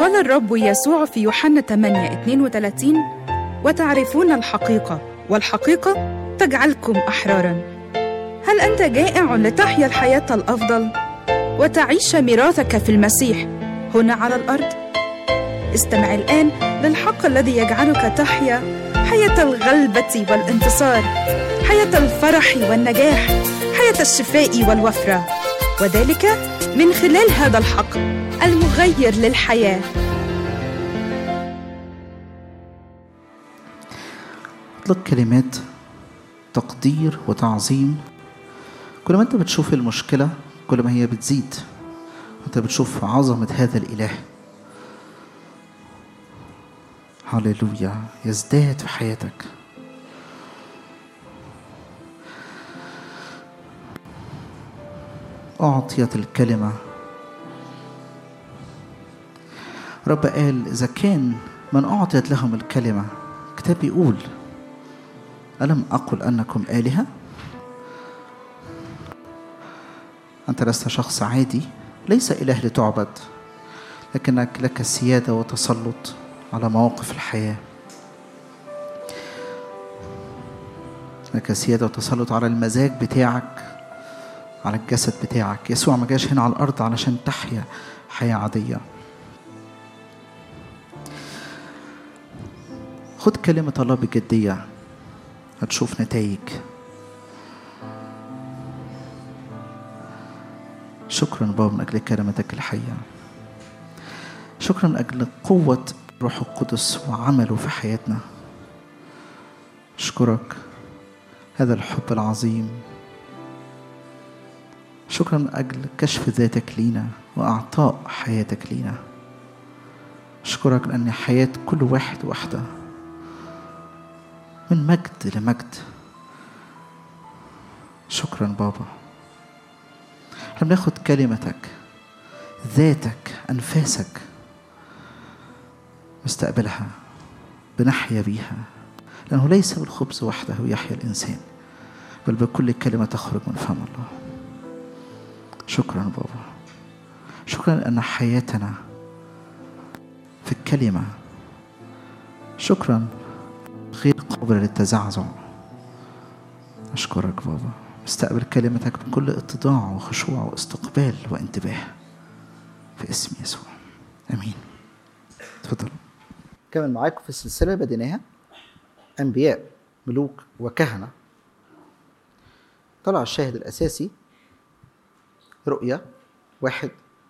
قال الرب يسوع في يوحنا 8:32: وتعرفون الحقيقة والحقيقة تجعلكم أحراراً. هل أنت جائع لتحيا الحياة الأفضل وتعيش ميراثك في المسيح هنا على الأرض؟ استمع الآن للحق الذي يجعلك تحيا حياة الغلبة والانتصار، حياة الفرح والنجاح، حياة الشفاء والوفرة، وذلك من خلال هذا الحق المغير للحياة. اطلق كلمات تقدير وتعظيم. كل ما انت بتشوف المشكلة كل ما هي بتزيد، انت بتشوف عظمة هذا الإله. هاليلويا، يزداد في حياتك. أعطيت الكلمة. رب قال إذا كان من أعطيت لهم الكلمة، كتاب يقول ألم أقل أنكم آلهة؟ أنت لست شخص عادي، ليس إله لتعبد، لكنك لك سيادة وتسلط على مواقف الحياة، لك سيادة وتسلط على المزاج بتاعك، على الجسد بتاعك. يسوع ما جاش هنا على الأرض علشان تحيا حياة عادية. خد كلمة الله بجدية، هتشوف نتائج. شكرا بابا من أجل كلمتك الحية. شكرا من أجل قوة روح القدس وعمله في حياتنا. أشكرك هذا الحب العظيم. شكرا من أجل كشف ذاتك لينا وأعطاء حياتك لينا. أشكرك لأن حياة كل واحد واحدة من مجد لمجد. شكرا بابا. احنا بناخد كلمتك، ذاتك، أنفاسك، مستقبلها، بنحيا بيها، لأنه ليس بالخبز وحده يحيا الإنسان بل بكل كلمة تخرج من فم الله. شكرا بابا. شكرا لأن حياتنا في الكلمة. شكرا غير قابلة للتزعزع. أشكرك بابا. استقبل كلمتك بكل اتضاع وخشوع واستقبال وانتباه في اسم يسوع، امين. تفضل. كمان معاكم في السلسله بديناها انبياء ملوك وكهنه. طلع الشاهد الاساسي رؤيا 1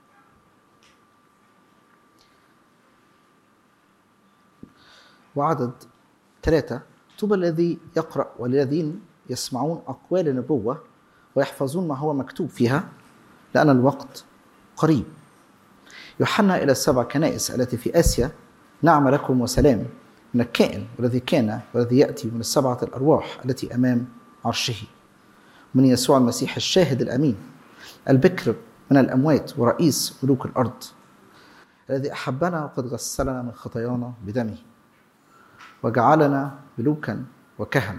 وعدد 3: طوبى الذي يقرأ والذين يسمعون أقوال النبوة ويحفظون ما هو مكتوب فيها لأن الوقت قريب. يوحنا إلى 7 كنائس التي في آسيا: نعم لكم وسلام من الكائن والذي كان والذي يأتي، من 7 الأرواح التي أمام عرشه، من يسوع المسيح الشاهد الأمين، البكر من الأموات ورئيس ملوك الأرض، الذي أحبنا وقد غسلنا من خطايانا بدمه وجعلنا ملوكا وكهنة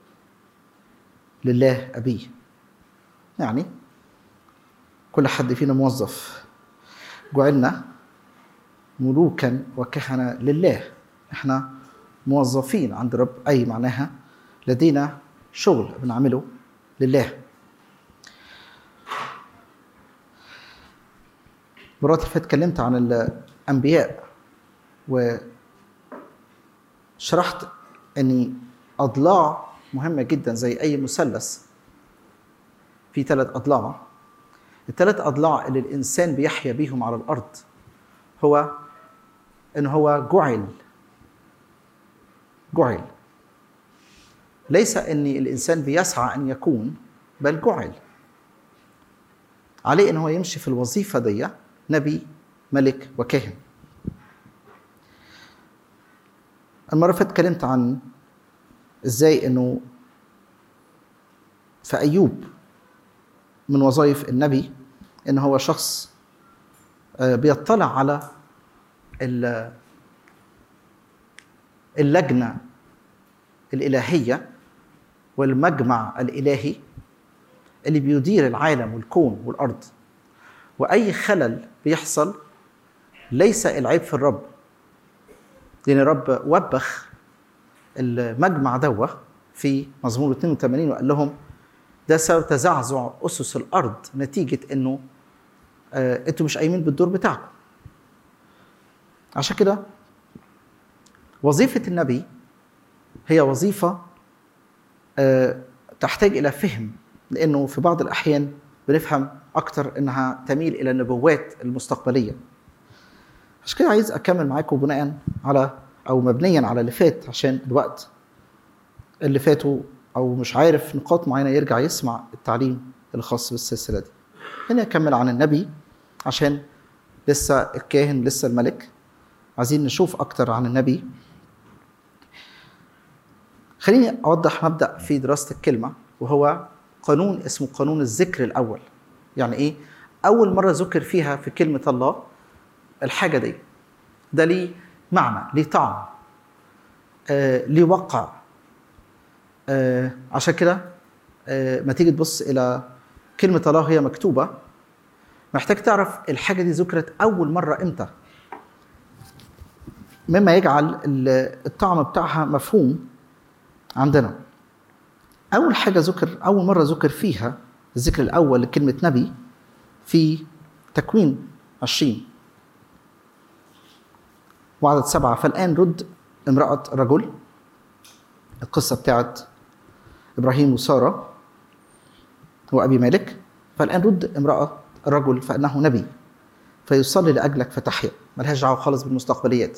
لله أبيه. يعني كل حد فينا موظف، جعلنا ملوكا وكهنة لله. احنا موظفين عند رب، أي معناها لدينا شغل بنعمله لله. مرات اللي فاتت اتكلمت عن الأنبياء وشرحت أني أضلاع مهمة جدا زي أي مثلث في 3 أضلاع. ال3 أضلاع اللي الإنسان بيحيا بيهم على الأرض هو إنه هو جعل. ليس أن الإنسان بيسعى أن يكون، بل جعل عليه إنه يمشي في الوظيفة دي، نبي ملك وكاهن. المرة اللي فاتت اتكلمت عن إزاي إنه في أيوب من وظائف النبي إن هو شخص بيطلع على اللجنة الإلهية والمجمع الإلهي اللي بيدير العالم والكون والأرض، وأي خلل بيحصل ليس العيب في الرب، لأن الرب وبخ المجمع دوه في مزمور 82 وقال لهم ده سبب تزعزع أسس الأرض نتيجة إنه أنتوا مش قايمين بالدور بتاعكم. عشان كده وظيفة النبي هي وظيفة تحتاج إلى فهم، لأنه في بعض الأحيان بنفهم أكتر إنها تميل إلى النبوات المستقبلية. عشان كده عايز أكمل معاكم بناء على أو مبنيا على اللي فات، عشان الوقت اللي فاتوا أو مش عارف نقاط معينة يرجع يسمع التعليم الخاص بالسلسلة دي. خليني أكمل عن النبي عشان لسه الكاهن لسه الملك، عايزين نشوف أكتر عن النبي. خليني أوضح مبدأ في دراسة الكلمة، وهو قانون اسمه قانون الذكر الأول. يعني إيه؟ أول مرة ذكر فيها في كلمة الله الحاجة دي، ده ليه معنى، ليه طعم، ليه وقع. عشان كده ما تيجي تبص إلى كلمة الله هي مكتوبة، محتاج تعرف الحاجة دي ذكرت أول مرة إمتى، مما يجعل الطعم بتاعها مفهوم عندنا. أول حاجة أول مرة ذكر فيها الذكر الأول لكلمة نبي في تكوين 20 وعدد 7. فالآن رد امرأة رجل، القصة بتاعت إبراهيم وسارة وأبي مالك. فالآن رد امرأة الرجل فإنه نبي فيصلي لأجلك فتحيا. ملهاش دعوة خالص بالمستقبليات،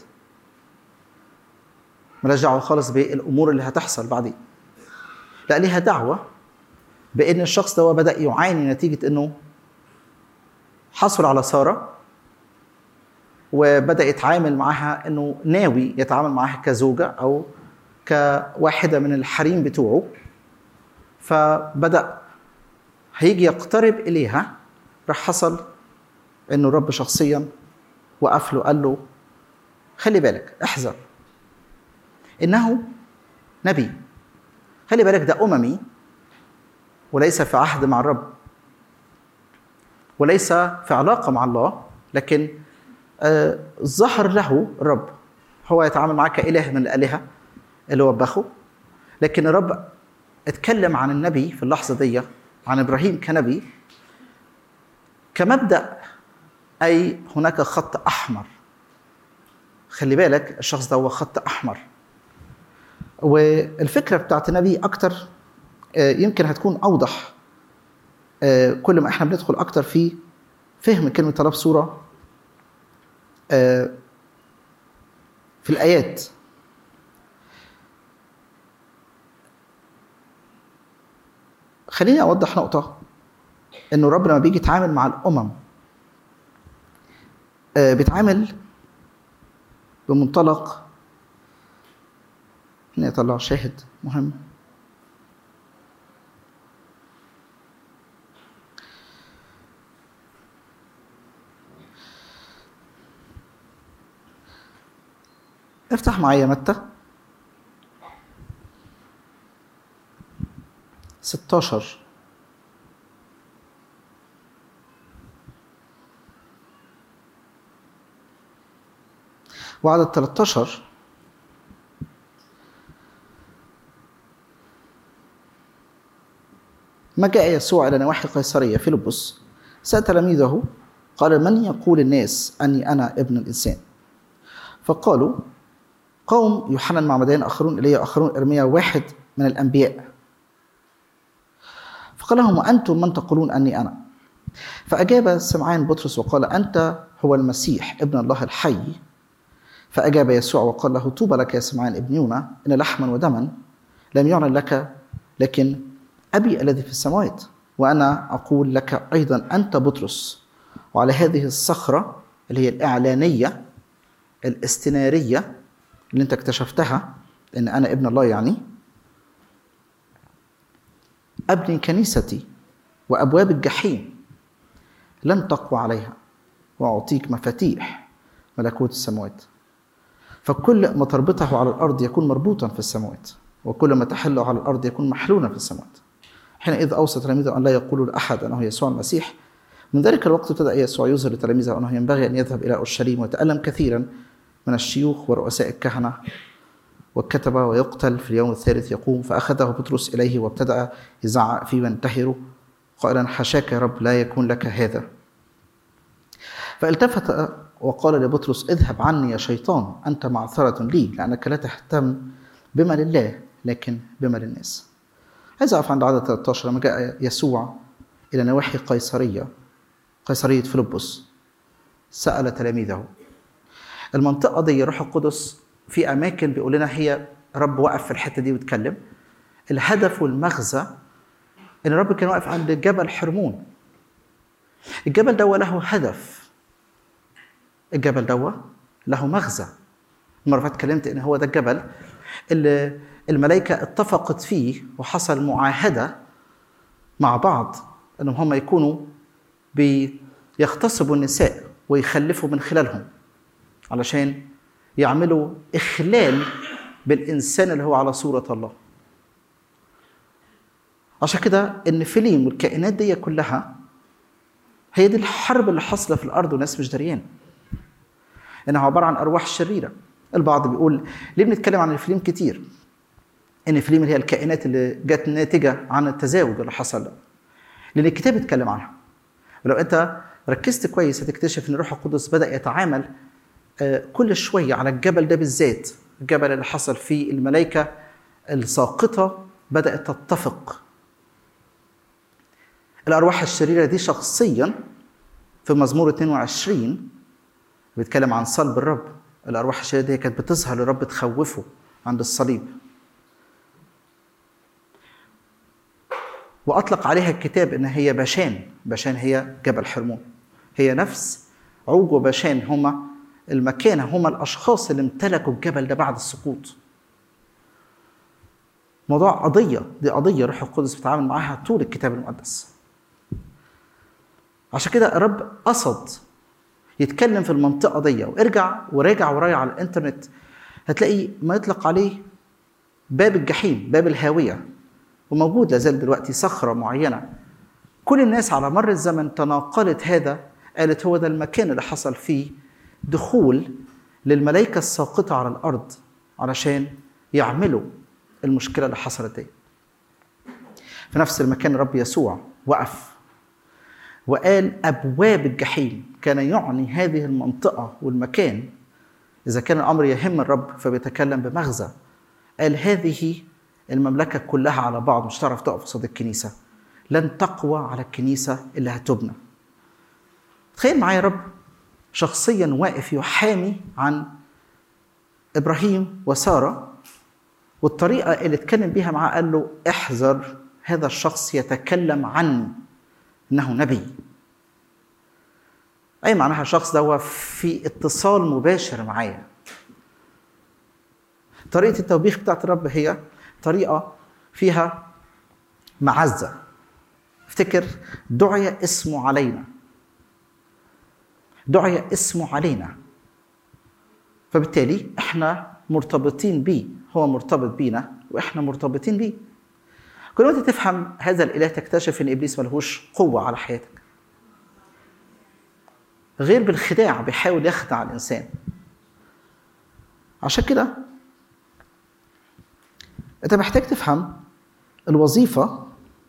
ملهاش دعوة خالص بالأمور اللي هتحصل بعدين، لا، ليها دعوة بأن الشخص ده بدأ يعاني نتيجة أنه حصل على سارة وبدأ يتعامل معها أنه ناوي يتعامل معها كزوجة أو كواحدة من الحريم بتوعه. فبدأ هيجي يقترب إليها، راح حصل أنه الرب شخصيا وقف له قال له خلي بالك، احذر، إنه نبي، خلي بالك ده أممي وليس في عهد مع الرب وليس في علاقة مع الله، لكن ظهر له الرب، هو يتعامل معك كإله من الآلهة اللي وبخه. لكن الرب اتكلم عن النبي في اللحظة دي، عن إبراهيم كنبي، كمبدأ، أي هناك خط أحمر، خلي بالك الشخص ده هو خط أحمر. والفكرة بتاعت النبي أكتر يمكن هتكون أوضح كل ما إحنا بندخل أكتر في فهم كلمة الله بصورة في الآيات. خليني أوضح نقطة، إنه الرب لما بيجي يتعامل مع الأمم بيتعامل بمنطلق، خليني أطلع شاهد مهم. افتح معايا متى 16 وعدد 13. ما جاء يسوع إلى نواحي قيصرية فيلبس سأل تلاميذه قال من يقول الناس أني أنا ابن الإنسان؟ فقالوا قوم يوحنا المعمدان، آخرون إليه، آخرون إرميا، واحد من الأنبياء. فقال لهم وأنتم من تقولون أني أنا؟ فأجاب سمعان بطرس وقال أنت هو المسيح ابن الله الحي. فأجاب يسوع وقال له طوبى لك يا سمعان ابن يونا، إن لحما ودما لم يعلن لك لكن أبي الذي في السماوات. وأنا أقول لك أيضا أنت بطرس، وعلى هذه الصخرة اللي هي الإعلانية الاستنارية اللي أنت اكتشفتها إن أنا ابن الله، يعني أبني كنيستي وأبواب الجحيم لن تقوى عليها، وأعطيك مفاتيح ملكوت السماوات. فكل ما تربطه على الأرض يكون مربوطا في السماوات، وكل ما تحله على الأرض يكون محلولا في السماوات. حينئذ أوصى تلاميذه أن لا يقولوا لأحد أنه يسوع المسيح، من ذلك الوقت ابتدأ يسوع يظهر لتلاميذه أنه ينبغي أن يذهب إلى أورشليم ويتألم كثيرا من الشيوخ ورؤساء الكهنة والكتبة ويقتل في اليوم الثالث يقوم. فأخذه بطرس إليه وابتدأ يزعق فيه وينتهره قائلا: حاشاك يا رب، لا يكون لك هذا. فالتفت وقال لبطرس: اذهب عني يا شيطان، أنت معثرة لي، لأنك لا تهتم بما لله لكن بما للناس. عايز أقف عند عدد 13. لما جاء يسوع إلى نواحي قيصرية فيلبس سأل تلاميذه. المنطقة دي روح القدس في أماكن بيقول لنا هي رب وقف في الحتة دي واتكلم. الهدف والمغزى إن الرب كان واقف عند جبل حرمون. الجبل ده له هدف، الجبل ده له مغزى. المرة اللي فاتت اتكلمت إن هو ده الجبل اللي الملائكة اتفقت فيه وحصل معاهدة مع بعض إنهم هم يكونوا بيغتصبوا النساء ويخلفوا من خلالهم علشان يعملوا إخلال بالإنسان اللي هو على صورة الله. عشان كده النفليم والكائنات دي كلها هي دي الحرب اللي حصلت في الأرض والناس مش دريان إنها عبارة عن أرواح شريرة. البعض بيقول ليه بنتكلم عن النفليم كتير؟ النفليم اللي هي الكائنات اللي جت ناتجة عن التزاوج اللي حصل ده، لأن الكتاب اتكلم عنها. ولو أنت ركزت كويس هتكتشف إن الروح القدس بدأ يتعامل كل شوية على الجبل ده بالذات، الجبل اللي حصل فيه الملائكة الساقطة بدأت تتفق. الأرواح الشريرة دي شخصيا في مزمور 22 بيتكلم عن صلب الرب. الأرواح الشريرة دي كانت بتظهر للرب تخوفه عند الصليب، وأطلق عليها الكتاب إن هي باشان. باشان هي جبل حرمون، هي نفس عوج وباشان هما المكان، هما الأشخاص اللي امتلكوا الجبل ده بعد السقوط. موضوع قضية روح القدس بيتعامل معاها طول الكتاب المقدس. عشان كده الرب قصد يتكلم في المنطقة دي. وراجع ورايا على الانترنت هتلاقي ما يطلق عليه باب الجحيم، باب الهاوية، وموجود لازال دلوقتي صخرة معينة. كل الناس على مر الزمن تناقلت هذا، قالت هو ده المكان اللي حصل فيه دخول للملائكة الساقطة على الأرض علشان يعملوا المشكلة اللي حصلت دي. في نفس المكان الرب يسوع وقف وقال أبواب الجحيم. كان يعني هذه المنطقة والمكان، إذا كان الأمر يهم الرب فبيتكلم بمغزى. قال هذه المملكة كلها على بعض مش تعرف تقف قصاد الكنيسة، لن تقوى على الكنيسة اللي هتبنى. تخيل معايا رب شخصيا واقف يحامي عن إبراهيم وسارة، والطريقة اللي اتكلم بيها معاه قال له احذر، هذا الشخص يتكلم عنه إنه نبي. أي معناها الشخص ده في اتصال مباشر معايا. طريقة التوبيخ بتاعت الرب هي طريقة فيها معزة. افتكر دعي اسمه علينا، دعي اسمه علينا، فبالتالي احنا مرتبطين بيه، هو مرتبط بينا واحنا مرتبطين بيه. كل ما تفهم هذا الإله تكتشف ان إبليس ملهوش قوة على حياتك غير بالخداع، بيحاول يخدع الإنسان. عشان كده أنت محتاج تفهم الوظيفة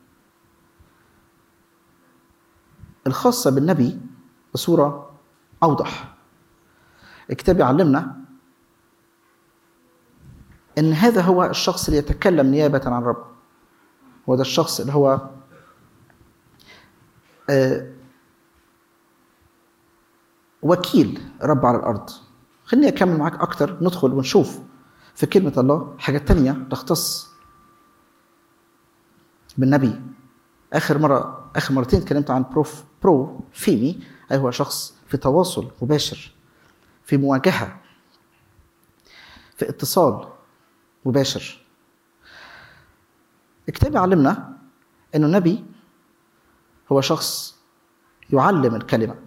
الخاصة بالنبي بصورة أوضح. الكتاب يعلمنا أن هذا هو الشخص اللي يتكلم نيابة عن الرب، هو ده الشخص اللي هو وكيل رب على الأرض. خليني أكمل معاك أكتر، ندخل ونشوف في كلمة الله حاجات تانية تختص بالنبي. آخر مرتين اتكلمت عن بروفيمي، أي هو شخص في تواصل مباشر، في مواجهة، في اتصال مباشر. الكتاب يعلمنا أنه النبي هو شخص يعلم الكلمة.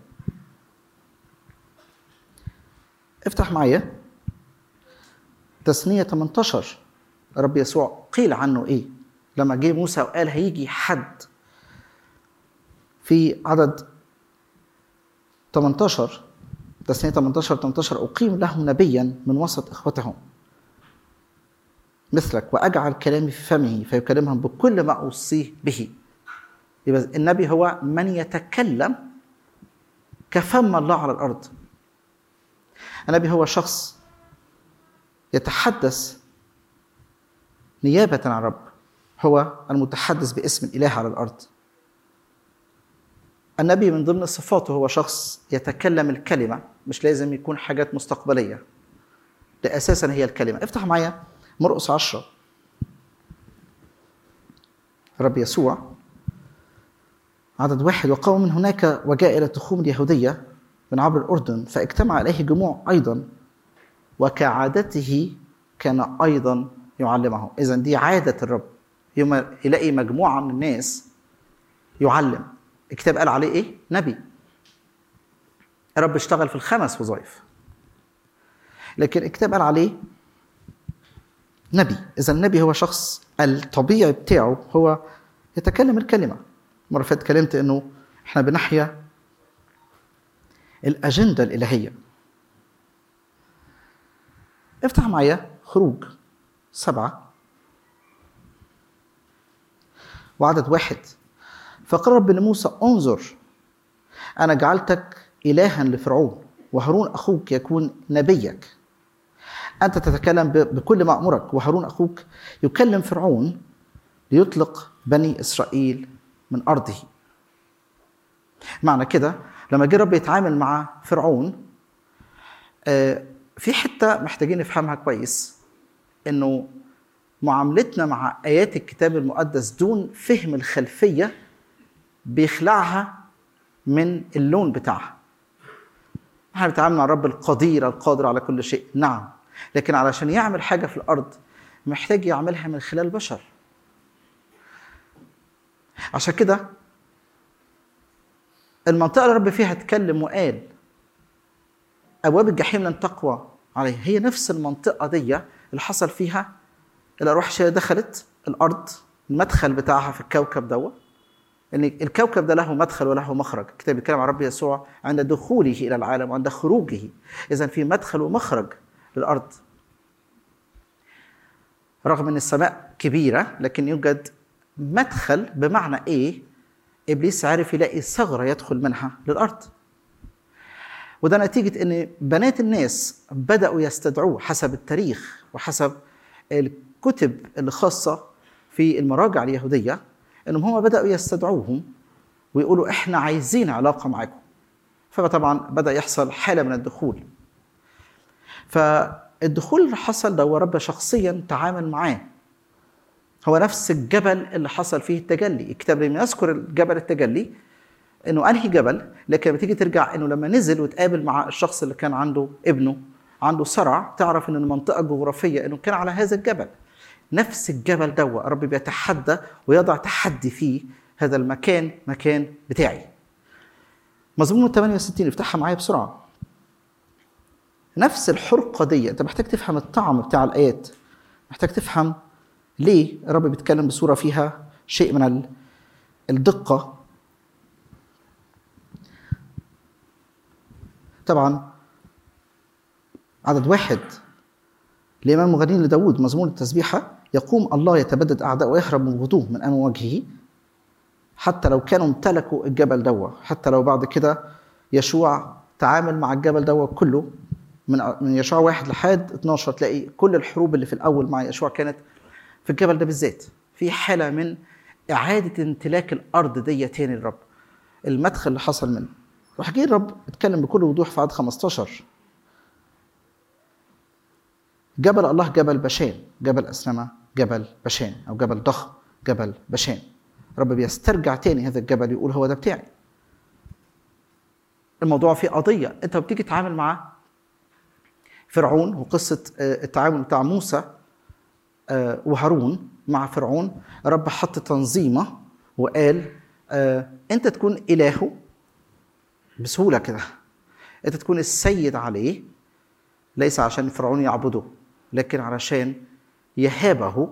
افتح معايا تثنية 18. رب يسوع قيل عنه ايه لما جه موسى وقال هيجي حد في عدد 18 تثنية 18 أقيم لهم نبيا من وسط إخوتهم مثلك وأجعل كلامي في فمه فيكلمهم بكل ما أوصيه به. يبقى النبي هو من يتكلم كفم الله على الأرض. النبي هو شخص يتحدث نيابة عن الرب، هو المتحدث باسم الإله على الأرض. النبي من ضمن صفاته هو شخص يتكلم الكلمة، مش لازم يكون حاجات مستقبلية، ده أساسا هي الكلمة. افتح معايا مرقس 10. الرب يسوع عدد 1: وقام من هناك وجاء إلى تخوم اليهودية من عبر الأردن فاجتمع إليه جموع أيضا وكعادته كان أيضا يعلمهم. إذن دي عادة الرب، يوم يلاقي مجموعة من الناس يعلم. الكتاب قال عليه إيه؟ نبي. الرب اشتغل في ال5 وظائف، لكن الكتاب قال عليه نبي. إذن النبي هو شخص الطبيعي بتاعه هو يتكلم الكلمة. مرة فاتت اتكلمت إنه إحنا بنحيا الأجندة الإلهية. افتح معايا خروج 7 وعدد 1: فقال رب لموسى انظر أنا جعلتك إلها لفرعون وهارون أخوك يكون نبيك. أنت تتكلم بكل ما أمرك وهارون أخوك يكلم فرعون ليطلق بني إسرائيل من أرضه. معنى كده لما جه رب يتعامل مع فرعون في حتة محتاجين نفهمها كويس، إنه معاملتنا مع آيات الكتاب المقدس دون فهم الخلفية بيخلعها من اللون بتاعها. احنا بنتعامل مع الرب القدير القادر على كل شيء، نعم، لكن علشان يعمل حاجة في الأرض محتاج يعملها من خلال بشر. عشان كده المنطقة اللي الرب فيها اتكلم وقال أبواب الجحيم لن تقوى عليها، هي نفس المنطقة دي اللي حصل فيها الأرواح الشريرة دخلت الأرض. المدخل بتاعها في الكوكب دوت، إن الكوكب ده له مدخل وله مخرج. الكتاب بيتكلم عن رب يسوع عند دخوله إلى العالم وعند خروجه. إذن في مدخل ومخرج للأرض. رغم أن السماء كبيرة لكن يوجد مدخل. بمعنى إيه؟ إبليس عارف يلاقي ثغرة يدخل منها للأرض. وده نتيجة أن بنات الناس بدأوا يستدعوه حسب التاريخ وحسب الكتب اللي خاصة في المراجع اليهودية، أنهم هم بدأوا يستدعوهم ويقولوا إحنا عايزين علاقة معكم. فطبعا بدأ يحصل حالة من الدخول. فالدخول اللي حصل ده ورب شخصيا تعامل معاه. هو نفس الجبل اللي حصل فيه التجلي. الكتاب لم يذكر الجبل التجلي انه انهي جبل، لكن بتيجي ترجع انه لما نزل وتقابل مع الشخص اللي كان عنده ابنه عنده صرع، تعرف ان المنطقه الجغرافيه انه كان على هذا الجبل. نفس الجبل ده الرب بيتحدى ويضع تحدي فيه. هذا المكان مكان بتاعي. مزمور 68 افتحها معايا بسرعه. نفس الحرقه دي انت محتاج تفهم الطعم بتاع الايات، محتاج تفهم ليه الرب بيتكلم بصوره فيها شيء من الدقه. طبعا عدد 1: الإمام المغنين لداود مزمور التسبيحة: يقوم الله يتبدد أعداء ويهرب من غضوه من أمام وجهه. حتى لو كانوا امتلكوا الجبل دوا، حتى لو بعد كده يشوع تعامل مع الجبل دوا كله من يشوع 1 لحد 12 تلاقي كل الحروب اللي في الأول مع يشوع كانت في الجبل ده بالذات. في حالة من إعادة امتلاك الأرض دي تاني الرب. المدخل اللي حصل منه راح جه الرب اتكلم بكل وضوح في عدد 15: جبل الله جبل بشان، جبل أسلمة جبل بشان، أو جبل ضخم جبل بشان. الرب بيسترجع تاني هذا الجبل يقول هو ده بتاعي. الموضوع فيه قضية. انت بتيجي تتعامل مع فرعون، وقصة التعامل بتاع موسى وهارون مع فرعون، الرب حط تنظيمة وقال انت تكون إلهه بسهولة كده، انت تكون السيد عليه، ليس عشان فرعون يعبده لكن علشان يهابه.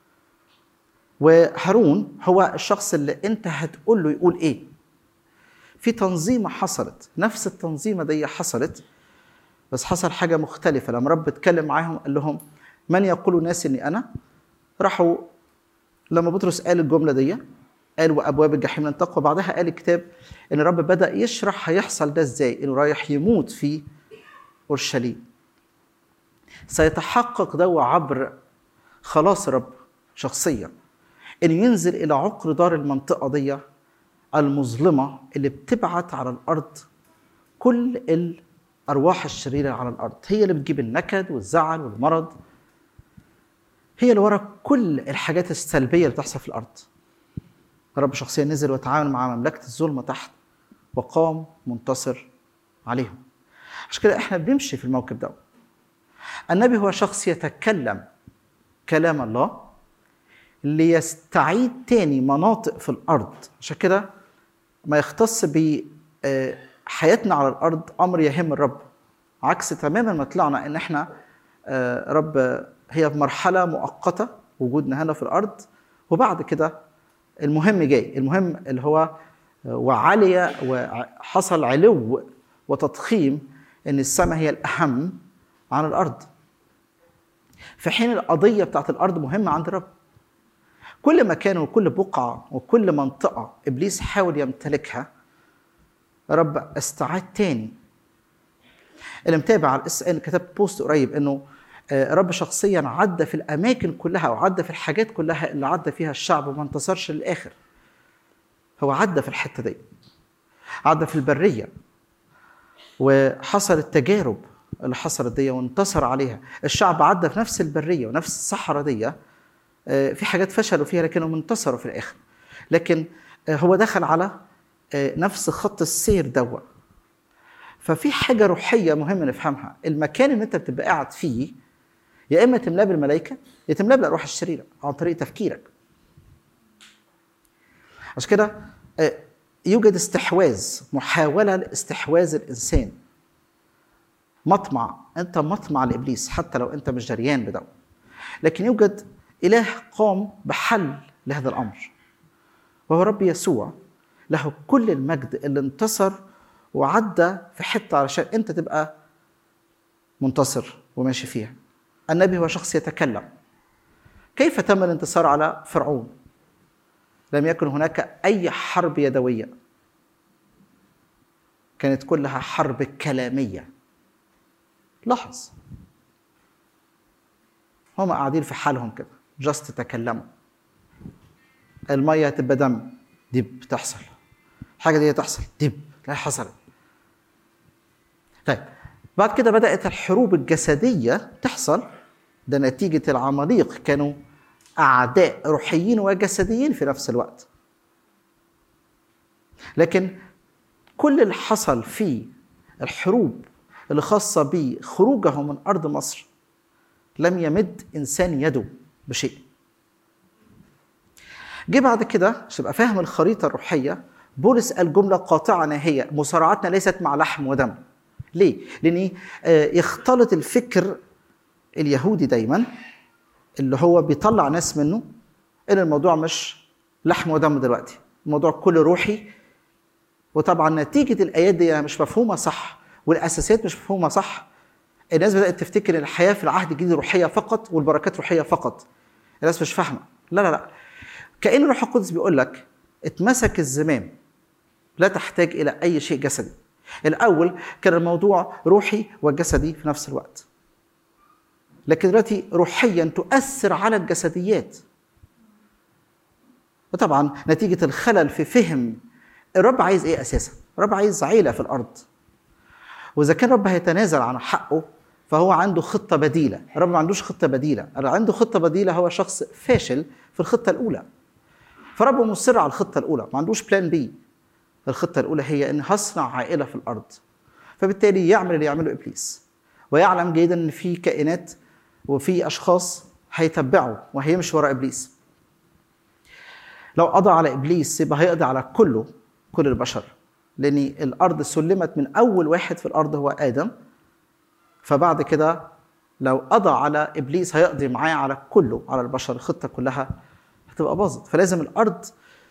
وهارون هو الشخص اللي انت هتقول له يقول ايه. في تنظيمة حصلت، نفس التنظيمة دي حصلت، بس حصل حاجة مختلفة. لما رب اتكلم معاهم قال لهم من يقول الناس إني أنا؟ راحوا لما بطرس قال الجملة دي قال وأبواب الجحيم لن تقوى، بعدها قال الكتاب إن الرب بدأ يشرح هيحصل ده إزاي، إنه رايح يموت في أورشليم. سيتحقق ده عبر خلاص الرب شخصيا، إنه ينزل إلى عقر دار المنطقة دي المظلمة اللي بتبعت على الأرض كل الأرواح الشريرة على الأرض، هي اللي بتجيب النكد والزعل والمرض، هي اللي ورا كل الحاجات السلبية اللي بتحصل في الأرض. الرب شخصيا نزل وتعامل مع مملكة الظلمة تحت وقام منتصر عليهم. عشان كده احنا بنمشي في الموكب ده. النبي هو شخص يتكلم كلام الله ليستعيد تاني مناطق في الأرض. عشان كده ما يختص بحياتنا على الأرض أمر يهم الرب، عكس تماما ما طلعنا إن احنا رب هي مرحلة مؤقتة وجودنا هنا في الأرض، وبعد كده المهم جاي، المهم اللي هو وعلي وحصل علو وتضخيم إن السماء هي الأهم عن الأرض، في حين القضية بتاعت الأرض مهمة عند الرب. كل مكان وكل بقعة وكل منطقة إبليس حاول يمتلكها رب استعاد تاني. اللي متابع على الSN كتبت بوست قريب إنه رب شخصيا عدى في الأماكن كلها وعدى في الحاجات كلها اللي عدى فيها الشعب وما انتصرش للآخر. هو عدى في الحتة دي، عدى في البرية وحصل التجارب اللي حصلت دي وانتصر عليها. الشعب عدى في نفس البرية ونفس الصحراء دي، في حاجات فشلوا فيها لكنهم انتصروا في الآخر. لكن هو دخل على نفس خط السير دوا. ففي حاجة روحية مهمة نفهمها، المكان اللي انت بتبقى قاعد فيه يا إما تملاه بالملائكة يا تملاه بالأرواح الشريرة عن طريق تفكيرك. عشان كده يوجد استحواذ، محاولة لاستحواذ الإنسان، مطمع، أنت مطمع لإبليس حتى لو أنت مش جريان بدو. لكن يوجد إله قام بحل لهذا الأمر، وهو رب يسوع، له كل المجد اللي انتصر وعدى في حتة علشان أنت تبقى منتصر وماشي فيها. النبي هو شخص يتكلم. كيف تم الانتصار على فرعون؟ لم يكن هناك أي حرب يدوية، كانت كلها حرب كلامية. لاحظ هم قاعدين في حالهم كده جاست تتكلموا. المية تبقى دم، دي بتحصل. الحاجة دي تحصل، دي حصلت. طيب بعد كده بدأت الحروب الجسدية تحصل. ده نتيجة العماليق كانوا أعداء روحيين وجسديين في نفس الوقت. لكن كل اللي حصل في الحروب اللي خاصة بخروجهم من أرض مصر لم يمد إنسان يده بشيء. جه بعد كده عشان يبقى فاهم الخريطة الروحية، بولس قال جملة قاطعة ناهية: مصارعتنا ليست مع لحم ودم. ليه؟ لأن يختلط الفكر اليهودي دايما اللي هو بيطلع ناس منه إن الموضوع مش لحم ودم دلوقتي، الموضوع كله روحي. وطبعا نتيجة الآيات دي مش مفهومة صح والأساسيات مش مفهومة صح، الناس بدأت تفتكر إن الحياة في العهد الجديد روحية فقط والبركات روحية فقط. الناس مش فاهمة. لا لا لا، كأن الروح القدس بيقول لك اتمسك الزمام، لا تحتاج إلى أي شيء جسدي. الأول كان الموضوع روحي وجسدي في نفس الوقت، لكن دلوقتي روحيا تؤثر على الجسديات. وطبعا نتيجة الخلل في فهم الرب عايز ايه اساسا. الرب عايز عيلة في الارض، واذا كان الرب هيتنازل عن حقه فهو عنده خطة بديلة. الرب ما عندوش خطة بديلة، اللي عنده خطة بديلة هو شخص فاشل في الخطة الاولى. فرب مصر على الخطة الاولى، ما عندوش بلان بي. الخطة الاولى هي ان هصنع عائلة في الارض، فبالتالي يعمل اللي يعمله ابليس، ويعلم جيدا ان في كائنات وفي اشخاص هيتبعوا وهيمشي وراء ابليس. لو قضى على ابليس يبقى هيقضي على كل البشر، لان الارض سلمت من اول واحد في الارض هو ادم. فبعد كده لو قضى على ابليس هيقضي معاه على كله، على البشر. الخطه كلها هتبقى باظت. فلازم الارض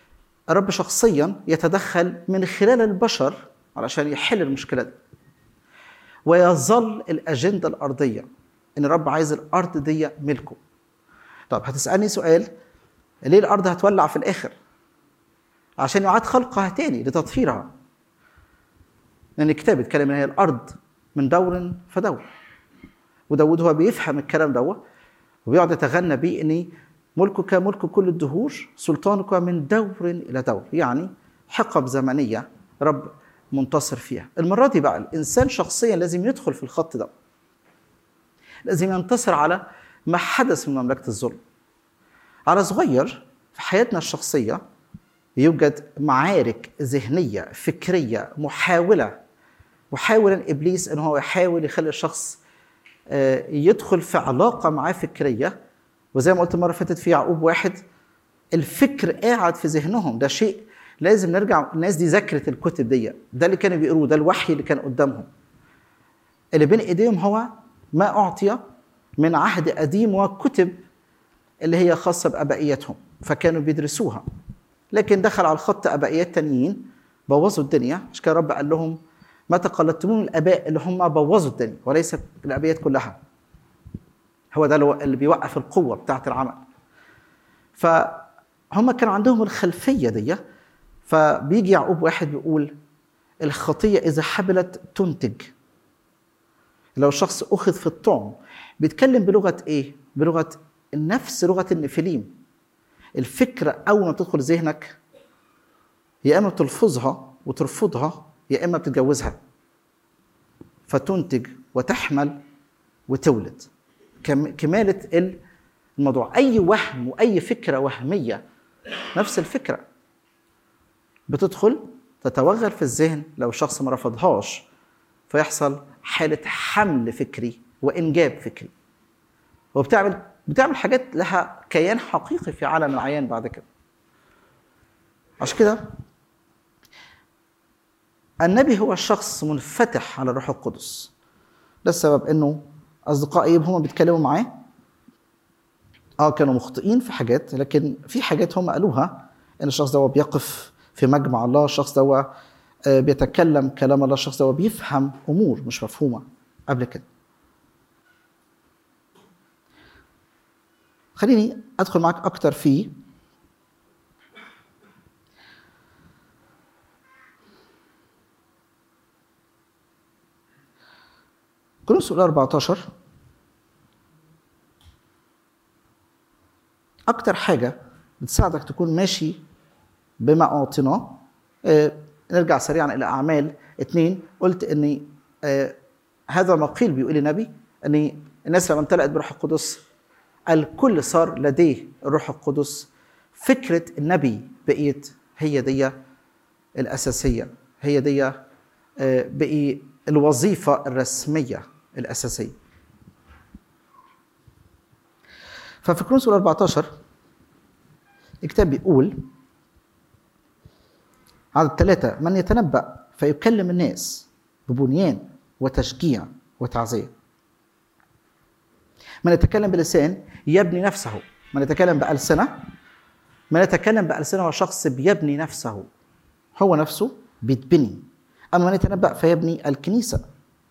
الرب شخصيا يتدخل من خلال البشر علشان يحل المشكلة دي. ويظل الأجندة الأرضية إن الرب عايز الأرض دي ملكه. طب هتسألني سؤال، ليه الأرض هتولع في الآخر؟ عشان يعاد خلقها تاني لتطهيرها. لأن الكتاب يتكلم إن هي الأرض من دور فدور. وداود هو بيفهم الكلام دوت وبيقعد يتغنى بيه إن ملكك ملك كل الدهور، سلطانك من دور إلى دور. يعني حقب زمنية رب منتصر فيها. المرة دي بقى الإنسان شخصيا لازم يدخل في الخط ده، لازم ينتصر على ما حدث من مملكة الظلم. على صغير في حياتنا الشخصية يوجد معارك ذهنية فكرية محاولا إبليس إن هو يحاول يخلي الشخص يدخل في علاقة معاه فكرية. وزي ما قلت المرة فاتت في يعقوب 1، الفكر قاعد في ذهنهم. ده شيء لازم نرجع، الناس دي ذاكرت الكتب دي، ده اللي كانوا بيقروه، ده الوحي اللي كان قدامهم. اللي بين ايديهم هو ما أعطي من عهد قديم وكتب اللي هي خاصة بأبائيتهم، فكانوا بيدرسوها. لكن دخل على الخط أبائيات تانيين بوظوا الدنيا. عشان كده رب قال لهم ما تقلدتمون الآباء اللي هم بوظوا الدنيا، وليس الأبائيات كلها. هو ده اللي بيوقف القوة بتاعت العمل. فهم كان عندهم الخلفية دي. فبيجي يعقوب 1 بيقول الخطية إذا حبلت تنتج. لو شخص أخذ في الطعم بيتكلم بلغة إيه؟ بلغة النفس، لغة النفليم. الفكرة أول ما تدخل ذهنك يا إما تلفظها وترفضها يا إما بتتجوزها، فتنتج وتحمل وتولد. كمالة الموضوع. أي وهم وأي فكرة وهمية نفس الفكرة بتدخل تتوغل في الذهن لو الشخص ما رفضهاش، فيحصل حالة حمل فكري وإنجاب فكري، وبتعمل حاجات لها كيان حقيقي في عالم العيان بعد كده. عشان كده النبي هو شخص منفتح على الروح القدس. ده السبب انه اصدقاء ايوب هم بيتكلموا معاه كانوا مخطئين في حاجات، لكن في حاجات هم قالوها ان الشخص ده بيقف في مجمع الله، الشخص ده بيتكلم كلام الله، الشخص ده بيفهم امور مش مفهومه قبل كده. خليني ادخل معك اكتر في كورنثوس 14. اكتر حاجه بتساعدك تكون ماشي بما اعطيناه. نرجع سريعا الى اعمال 2. قلت ان هذا ما قيل بيقول النبي ان الناس لما امتلأت بروح القدس الكل صار لديه الروح القدس. فكره النبي بقيت هي دي الاساسيه، هي دي بقي الوظيفه الرسميه الاساسيه. ففي كورنثوس 14 الكتاب بيقول عدد 3: من يتنبأ فيكلم الناس ببنيان وتشجيع وتعزية. من يتكلم بلسان يبني نفسه. من يتكلم بألسنة، من يتكلم بألسنة هو شخص بيبني نفسه، هو نفسه بيتبني. أما من يتنبأ فيبني الكنيسة.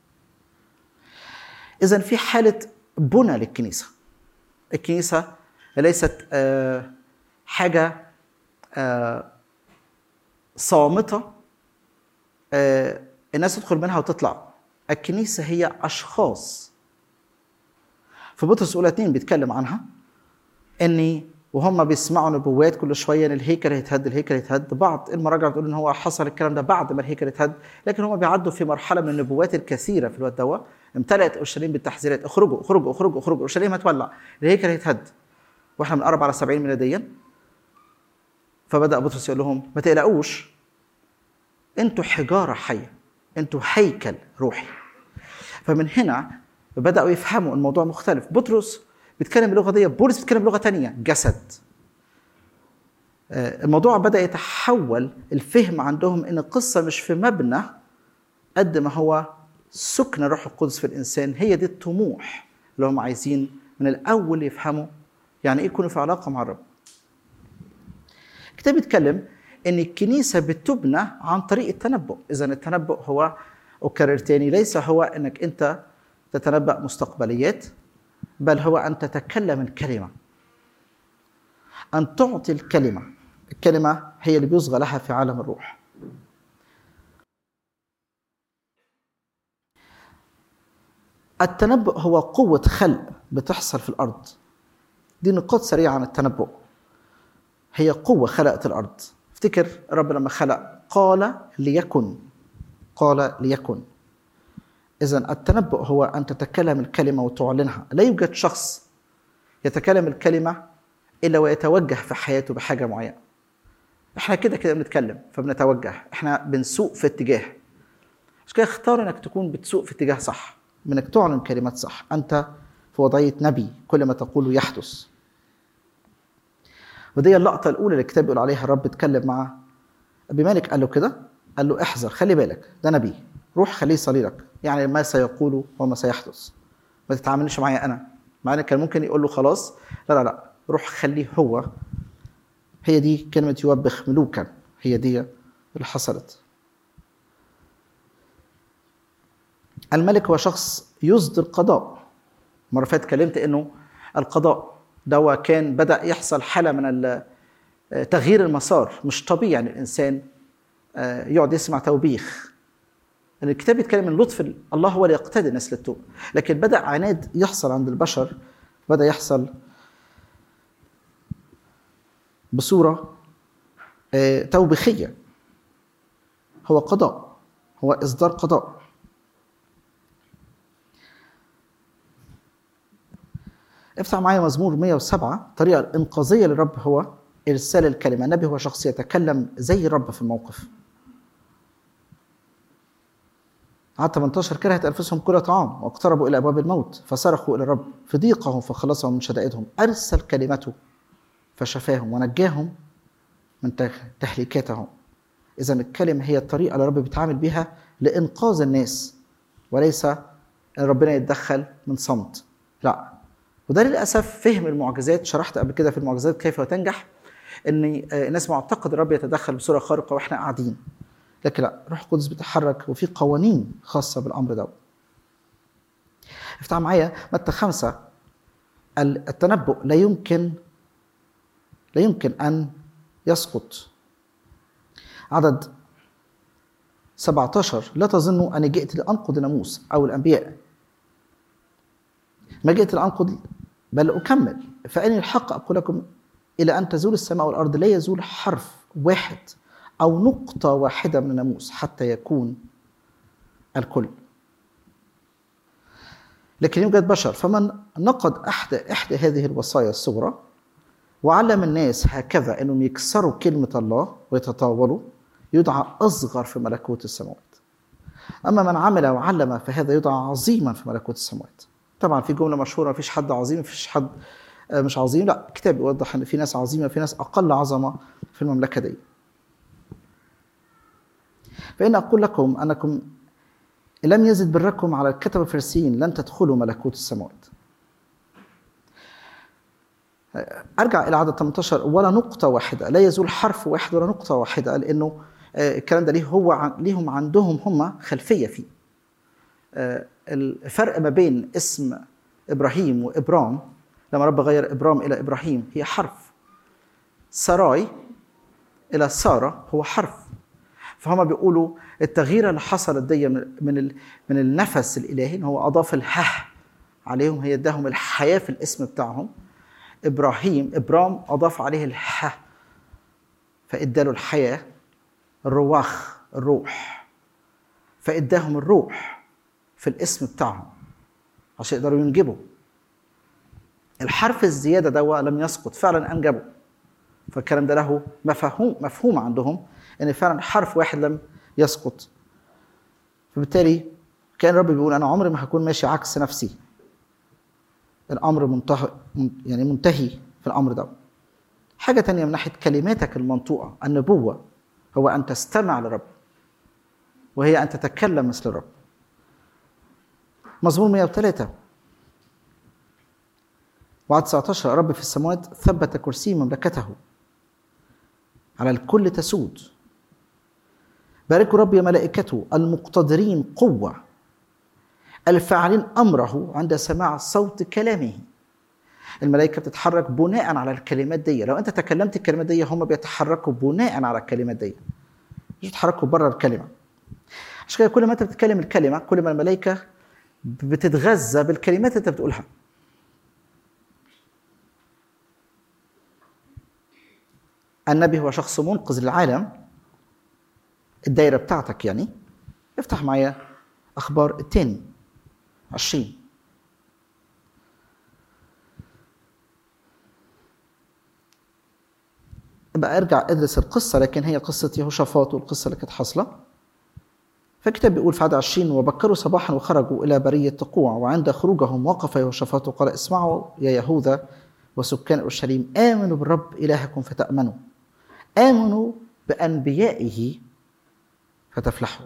إذن في حالة بنى للكنيسة. الكنيسة ليست حاجة صامتة الناس تدخل منها وتطلع. الكنيسة هي أشخاص. في بطرس الأولى 2 بيتكلم عنها إني وهم بيسمعوا نبوات كل شوية إن الهيكل هيتهد، الهيكل هيتهد. بعض المراجع بتقول إن هو حصل الكلام ده بعد ما الهيكل هيتهد، لكن هم بيعدوا في مرحلة من النبوات الكثيرة في الوقت ده. امتلأت أورشليم بالتحذيرات: اخرجوا اخرجوا اخرجوا اخرجوا، أورشليم هتولع، الهيكل هيتهد. واحنا من 4 على 70 ميلاديا. فبدأ بطرس يقول لهم ما تقلقوش، انتوا حجارة حية، انتوا هيكل روحي. فمن هنا بدأوا يفهموا الموضوع مختلف. بطرس بيتكلم بلغة دي، بولس بيتكلم بلغة تانية، جسد. الموضوع بدأ يتحول الفهم عندهم ان القصة مش في مبنى قد ما هو سكن الروح القدس في الإنسان. هي دي الطموح اللي هم عايزين من الأول يفهموا يعني إيه يكونوا في علاقة مع الرب. الكتاب يتكلم ان الكنيسه بتبنى عن طريق التنبؤ. اذا التنبؤ هو، اكرر تاني، ليس هو انك انت تتنبأ مستقبليات، بل هو ان تتكلم الكلمه، ان تعطي الكلمه. الكلمه هي اللي بيصغى لها في عالم الروح. التنبؤ هو قوه خلق بتحصل في الارض. دي نقاط سريعه عن التنبؤ. هي قوه خلقت الارض. افتكر الرب لما خلق قال ليكن، قال ليكن. إذن التنبؤ هو أن تتكلم الكلمة وتعلنها. لا يوجد شخص يتكلم الكلمة إلا ويتوجه في حياته بحاجة معينة. إحنا كده بنتكلم فبنتوجه، إحنا بنسوق في اتجاه. عشان كده اختار إنك تكون بتسوق في اتجاه صح، إنك تعلن كلمات صح. أنت في وضعية نبي، كل ما تقوله يحدث. ودي اللقطة الأولى اللي الكتاب بيقول عليها الرب اتكلم مع أبي مالك، قال له كده، قال له احذر، خلي بالك، ده نبي، روح خليه يصلي لك، يعني ما سيقوله وما سيحدث، ما تتعاملش معايا أنا. مع أنه كان ممكن يقول له خلاص، لا، روح خليه هو. هي دي كلمة يوبخ ملوكا، هي دي اللي حصلت. الملك هو شخص يصدر قضاء. مرة فاتت كلمت إنه القضاء ده كان بدأ يحصل حالة من تغيير المسار. مش طبيعي يعني الإنسان يقعد يسمع توبيخ. الكتاب يتكلم من لطف الله هو اللي يقتدي الناس للتوبة، لكن بدأ عناد يحصل عند البشر، بدأ يحصل بصورة توبيخية. هو قضاء، هو إصدار قضاء. افتح معايا مزمور 107. الطريقة الإنقاذية للرب هو إرسال الكلمة. النبي هو شخص يتكلم زي الرب في الموقف. عدد 18 كرهت أنفسهم كل طعام واقتربوا إلى أبواب الموت فصرخوا إلى الرب في ضيقهم فخلصهم من شدائدهم. أرسل كلمته فشفاهم ونجاهم من تهليكاتهم. إذا الكلمة هي الطريقة اللي الرب بيتعامل بها لإنقاذ الناس، وليس أن ربنا يتدخل من صمت. لا. وده للأسف فهم المعجزات. شرحت قبل كده في المعجزات كيف تنجح، ان الناس معتقد الرب يتدخل بصوره خارقه واحنا قاعدين، لكن لا، روح القدس بيتحرك وفي قوانين خاصه بالامر ده. افتح معايا متى 5. التنبؤ لا يمكن ان يسقط. عدد 17 لا تظنوا اني جئت لانقض الناموس او الانبياء، ما جئت لانقض بل اكمل. فاني الحق اقول لكم إلى أن تزول السماء والأرض لا يزول حرف واحد أو نقطة واحدة من الناموس حتى يكون الكل. لكن يوجد بشر، فمن نقض إحدى هذه الوصايا الصغرى وعلم الناس هكذا أنهم يكسروا كلمة الله ويتطاولوا يدعى أصغر في ملكوت السماوات. أما من عمل وعلم فهذا يدعى عظيما في ملكوت السماوات. طبعا في جملة مشهورة، مفيش حد عظيم مفيش حد مش عظيم. لا، الكتاب يوضح ان في ناس عظيمه في ناس اقل عظمه في المملكه دي. فان اقول لكم انكم ان لم يزد بركم على الكتبه الفريسيين لن تدخلوا ملكوت السماوات. ارجع الى عدد 18 ولا نقطه واحده، لا يزول حرف واحد ولا نقطه واحده، لانه الكلام ده ليهم عندهم هم خلفيه فيه. الفرق ما بين اسم ابراهيم وابرام، لما رب غير إبرام إلى إبراهيم هي حرف، سراي إلى سارة هو حرف. فهم بيقولوا التغيير اللي حصلت دي من النفس الإلهي إن هو أضاف الها عليهم، هي اداهم الحياة في الاسم بتاعهم. إبرام أضاف عليه الها فإداله الحياة، الرواخ الروح، فإداهم الروح في الاسم بتاعهم عشان يقدروا ينجبوا. الحرف الزيادة ده لم يسقط، فعلا أنجبوا. فالكلام ده له مفهوم عندهم إن فعلا حرف واحد لم يسقط. فبالتالي كان الرب بيقول أنا عمري ما هكون ماشي عكس نفسي. الأمر منتهي في الأمر ده. حاجة تانية من ناحية كلماتك المنطوقة، النبوة هو أن تستمع للرب وهي أن تتكلم مثل الرب. مزمور 103 وعد 19 الرب في السماوات ثبت كرسي مملكته. على الكل تسود. باركوا رب يا ملائكته المقتدرين قوة الفاعلين أمره عند سماع صوت كلامه. الملائكة بتتحرك بناء على الكلمات دي. لو أنت تكلمت الكلمات دي هم بيتحركوا بناء على الكلمات دي، مش بيتحركوا بره الكلمة. عشان كده كل ما أنت بتتكلم الكلمة كل ما الملائكة بتتغذى بالكلمات اللي أنت بتقولها. النبي هو شخص منقذ للعالم، الدائرة بتاعتك يعني. افتح معايا أخبار الثاني 20. بقى ارجع ادرس القصة، لكن هي قصة يهوشافاط والقصة اللي كانت حاصلة. فالكتاب بيقول في عدد 20: وبكروا صباحا وخرجوا إلى برية تقوع، وعند خروجهم وقف يهوشافاط وقال: اسمعوا يا يهوذا وسكان أورشليم، آمنوا بالرب إلهكم فتأمنوا، آمنوا بأنبيائه فتفلحوا.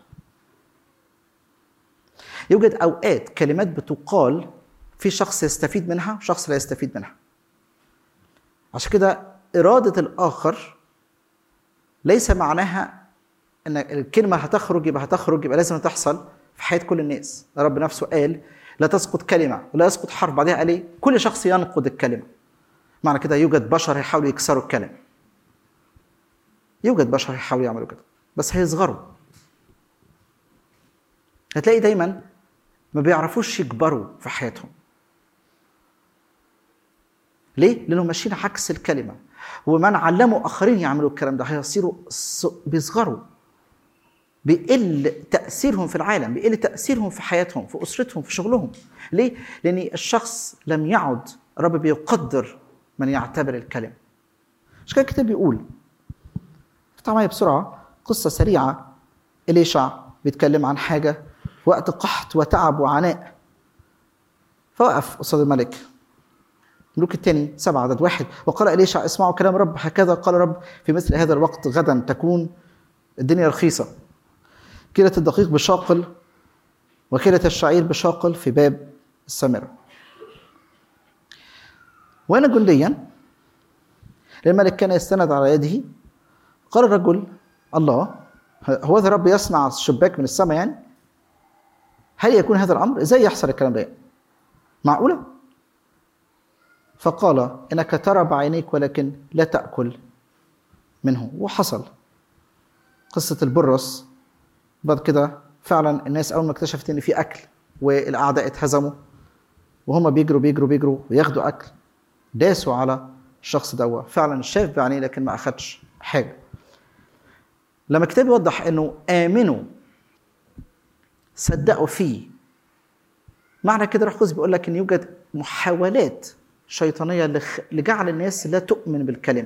يوجد أوقات كلمات بتقال في شخص يستفيد منها وشخص لا يستفيد منها. عشان كده إرادة الآخر ليس معناها أن الكلمة هتخرج يبقى لازم تحصل في حياة كل الناس. الرب نفسه قال: لا تسقط كلمة ولا يسقط حرف. بعدها قال إيه؟ كل شخص ينقض الكلمة. معنى كده يوجد بشر هيحاولوا يكسروا الكلمة، يوجد بشر هيحاولوا يعملوا كده، بس هيصغروا. هتلاقي دايما ما بيعرفوش يكبروا في حياتهم. ليه؟ لأنهم ماشيين عكس الكلمة. ومن علموا آخرين يعملوا الكلام ده هيصيروا بيصغروا، بيقل تأثيرهم في العالم، بيقل تأثيرهم في حياتهم، في أسرتهم، في شغلهم. ليه؟ لأن الشخص لم يعد الرب بيقدر من يعتبر الكلمة. عشان كده الكتاب بيقول، افتح معايا بسرعة قصة سريعة. إليشع بيتكلم عن حاجة وقت قحط وتعب وعناء، فوقف قصاد الملك. ملوك الثاني 7 عدد 1: وقال إليشع: اسمعوا كلام رب، هكذا قال رب في مثل هذا الوقت غدا تكون الدنيا رخيصة، كيلة الدقيق بشاقل وكيلة الشعير بشاقل في باب السامرة. وأنا جنديا للملك كان يستند على يده. قال الرجل: الله، هو ذا رب يصنع شباك من السماء يعني؟ هل يكون هذا الأمر؟ إزاي يحصل الكلام ده؟ معقولة؟ فقال: إنك ترى بعينيك ولكن لا تأكل منه. وحصل قصة البرص. بعد كده فعلا الناس أول ما اكتشفت إن في أكل والأعداء اتهزموا وهم بيجروا وياخدوا أكل، داسوا على الشخص ده. فعلا شاف بعينيه لكن ما أخدش حاجة. لما الكتاب يوضح إنه آمنوا صدقوا فيه، معنى كده روح القدس بيقول لك إن يوجد محاولات شيطانية لجعل الناس لا تؤمن بالكلمة،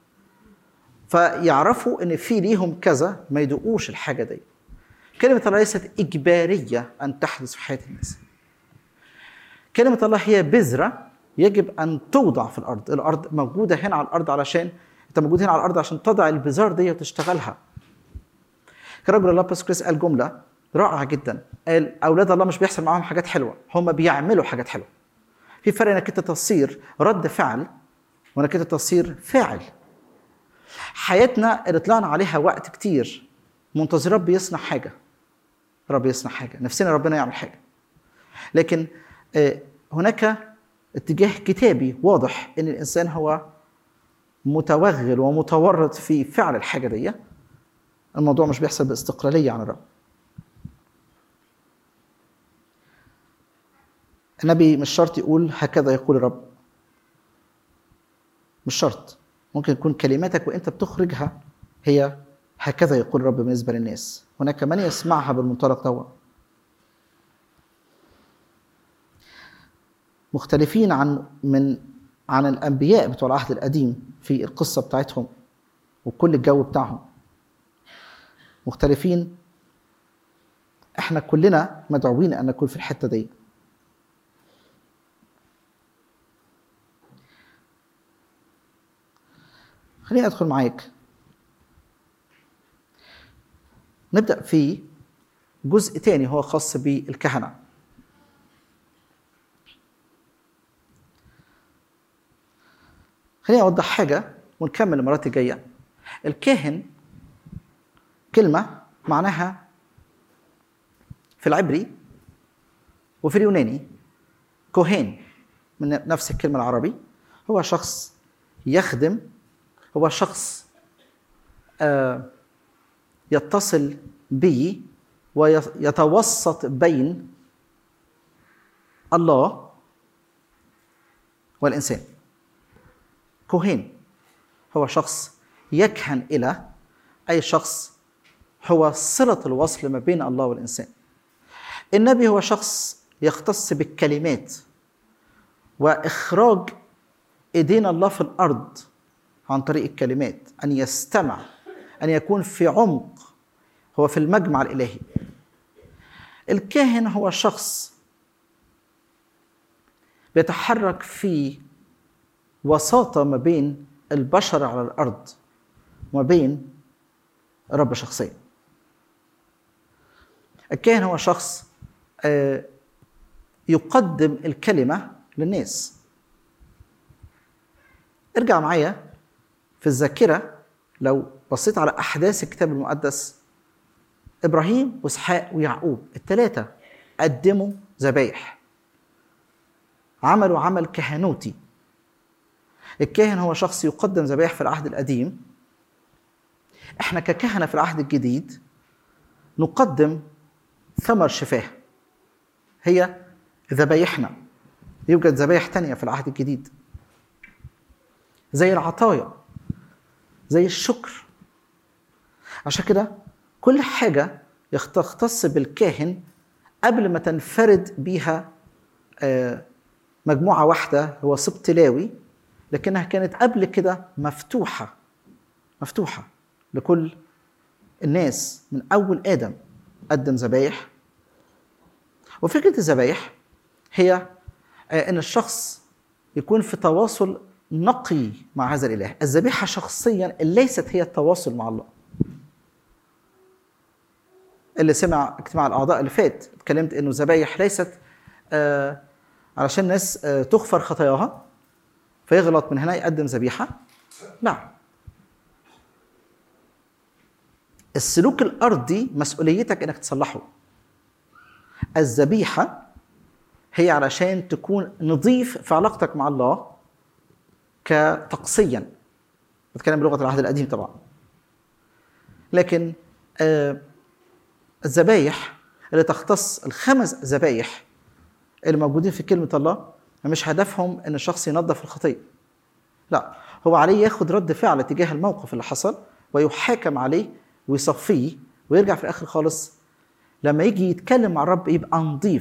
فيعرفوا إن في ليهم كذا ما يدقوش الحاجة دي. كلمة الله ليست إجبارية أن تحدث في حياة الناس. كلمة الله هي بذرة يجب أن توضع في الأرض. الأرض موجودة هنا على الأرض علشان أنت موجود هنا على الأرض عشان تضع البذار دي وتشتغلها. كرجل الله باسكريس قال جملة رائعة جدا، قال: أولاد الله مش بيحصل معاهم حاجات حلوة، هم بيعملوا حاجات حلوة. في فرق انك انت تصير رد فعل وانك انت تصير فاعل. حياتنا اللي طلعنا عليها وقت كتير منتظر رب يصنع حاجة، رب يصنع حاجة، نفسنا ربنا يعمل حاجة، لكن هناك اتجاه كتابي واضح ان الانسان هو متوغل ومتورط في فعل الحاجة دي. الموضوع مش بيحصل باستقلالية عن الرب. النبي مش شرط يقول هكذا يقول الرب، مش شرط. ممكن يكون كلماتك وانت بتخرجها هي هكذا يقول الرب بالنسبة للناس. هناك من يسمعها بالمنطلق ده. مختلفين عن الأنبياء بتوع العهد القديم في القصة بتاعتهم وكل الجو بتاعهم. مختلفين. احنا كلنا مدعوين أن نكون في الحتة دي. خليني أدخل معاك نبدأ في جزء تاني هو خاص بالكهنة. خليني أوضح حاجة ونكمل المرات الجاية. الكاهن كلمة معناها في العبري وفي اليوناني كوهين، من نفس الكلمة العربي. هو شخص يخدم، هو شخص يتصل بي ويتوسط بين الله والإنسان. كوهين هو شخص يكهن إلى أي شخص، هو صلة الوصل ما بين الله والإنسان. النبي هو شخص يختص بالكلمات وإخراج إيدين الله في الأرض عن طريق الكلمات، أن يستمع، أن يكون في عمق، هو في المجمع الإلهي. الكاهن هو شخص بيتحرك في وساطة ما بين البشر على الأرض وما بين رب شخصيا. الكاهن هو شخص يقدم الكلمة للناس. ارجع معايا في الذاكرة، لو بصيت على أحداث الكتاب المقدس، إبراهيم وإسحاق ويعقوب الثلاثة قدموا ذبايح، عملوا عمل كهنوتي. الكاهن هو شخص يقدم ذبايح في العهد القديم. احنا ككهنة في العهد الجديد نقدم ثمر شفاه، هي ذبايحنا. يوجد ذبايح تانية في العهد الجديد زي العطايا، زي الشكر. عشان كده كل حاجة يختص بالكاهن قبل ما تنفرد بيها مجموعة واحدة هو سبط لاوي، لكنها كانت قبل كده مفتوحة لكل الناس من أول آدم قدم ذبايح. وفكرة الذبايح هي أن الشخص يكون في تواصل نقي مع هذا الإله. الذبيحة شخصيا ليست هي التواصل مع الله. اللي سمع اجتماع الأعضاء اللي فات اتكلمت أنه الذبايح ليست علشان الناس تغفر خطاياها فيغلط من هنا يقدم ذبيحة. لا، السلوك الأرضي مسؤوليتك أنك تصلحه. الذبيحة هي علشان تكون نظيف في علاقتك مع الله كتقصيا، بتكلم بلغة العهد القديم طبعا. لكن الذبايح اللي تختص الخمس ذبايح اللي موجودين في كلمة الله مش هدفهم ان الشخص ينظف الخطية، لا، هو عليه ياخد رد فعل تجاه الموقف اللي حصل ويحاكم عليه ويصفيه ويرجع في الآخر خالص لما يجي يتكلم مع الرب يبقى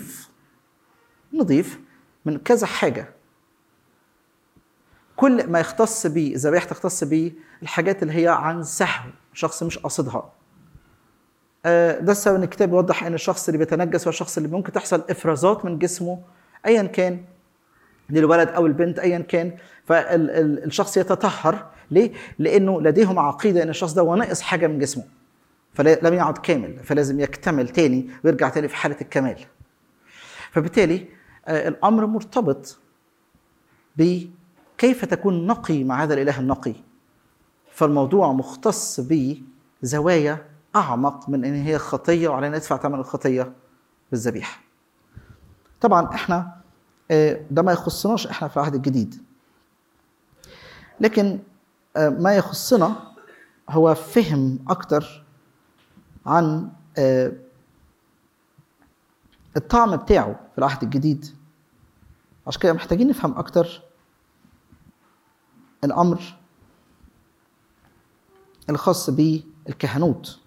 نظيف من كذا حاجة. كل ما يختص به الذبائح تختص به الحاجات اللي هي عن سهو، شخص مش قاصدها. ده السبب ان الكتاب يوضح ان الشخص اللي بيتنجس هو الشخص اللي ممكن تحصل افرازات من جسمه ايا كان، للولد او البنت ايا كان، فالشخص يتطهر. ليه؟ لانه لديهم عقيده ان الشخص ده هو ناقص حاجه من جسمه فلم يعد كامل، فلازم يكتمل تاني ويرجع تاني في حاله الكمال. فبالتالي الامر مرتبط بكيف تكون نقي مع هذا الاله النقي. فالموضوع مختص بزوايا اعمق من ان هي خطيه وعلينا ندفع ثمن الخطيه بالذبيحه. طبعا احنا ده ما يخصناش احنا في العهد الجديد، لكن ما يخصنا هو فهم اكتر عن الطعم بتاعه في العهد الجديد. عشان كده محتاجين نفهم اكتر الامر الخاص بالكهنوت.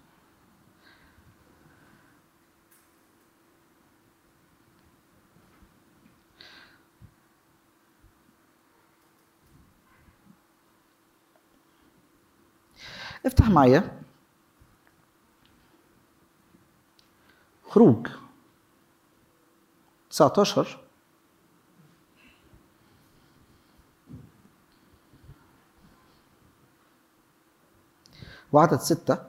افتح معايا خروج 19 وعدد 6.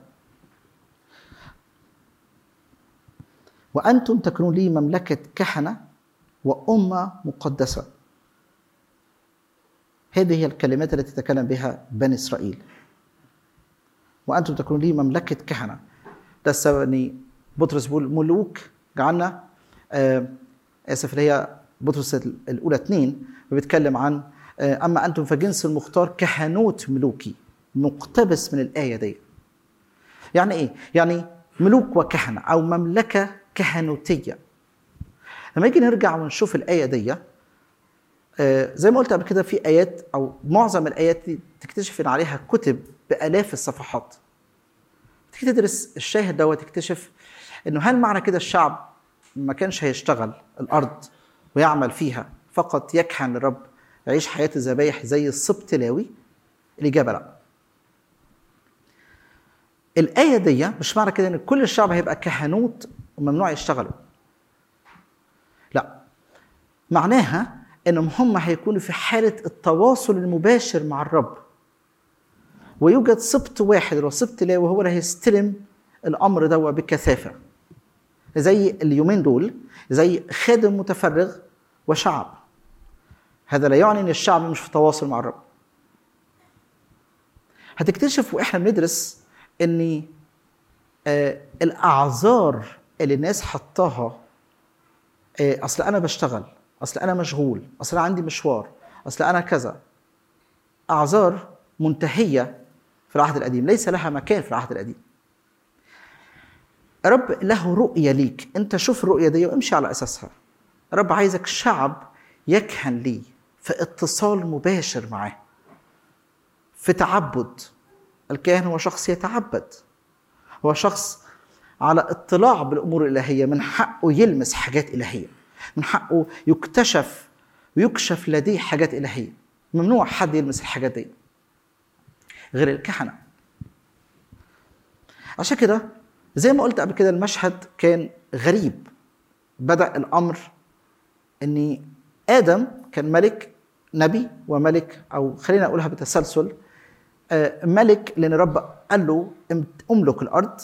وأنتم تكونوا لي مملكة كهنة وأمة مقدسة. هذه هي الكلمات التي تكلم بها بني إسرائيل. وأنتم تكونوا لي مملكة كهنة. ده السبب أن بطرس بيقول ملوك جعلنا، آسف، اللي هي بطرس الأولى 2 بيتكلم عن أما أنتم فجنس المختار كهنوت ملوكي، مقتبس من الآية دي. يعني إيه؟ يعني ملوك وكهنة أو مملكة كهنوتية. لما يجي نرجع ونشوف الآية دي، زي ما قلت قبل كده، في آيات أو معظم الآيات تكتشف إن عليها كتب بآلاف الصفحات. تيجي تدرس الشاهد ده وتكتشف إنه هل معنى كده الشعب ما كانش هيشتغل الأرض ويعمل فيها، فقط يكهن للرب، يعيش حياة الذبايح زي السبط لاوي؟ الإجابة لا. الآية دي مش معنى كده إن كل الشعب هيبقى كهنوت وممنوع يشتغلوا. لا، معناها إنهم هم هيكونوا في حالة التواصل المباشر مع الرب، ويوجد سبط واحد اللي هو سبط لاوي هو اللي هيستلم الأمر ده بكثافة. زي اليومين دول زي خادم متفرغ وشعب. هذا لا يعني ان الشعب مش في تواصل مع الرب. هتكتشف واحنا بندرس ان الاعذار اللي الناس حطاها، اصل انا بشتغل، اصل انا مشغول، اصل انا عندي مشوار، اصل انا كذا، اعذار منتهيه في العهد القديم، ليس لها مكان في العهد القديم. رب له رؤيه ليك، انت شوف الرؤيه دي وامشي على اساسها. رب عايزك شعب يكهن ليه في اتصال مباشر معاه، في تعبد. الكاهن هو شخص يتعبد، هو شخص على اطلاع بالأمور الإلهية، من حقه يلمس حاجات إلهية، من حقه يكتشف ويكشف لديه حاجات إلهية. ممنوع حد يلمس الحاجات دي غير الكهنة. عشان كده زي ما قلت قبل كده المشهد كان غريب. بدأ الأمر أن آدم كان ملك، نبي وملك، أو خلينا أقولها بتسلسل، ملك لأن رب قال له أملك الأرض.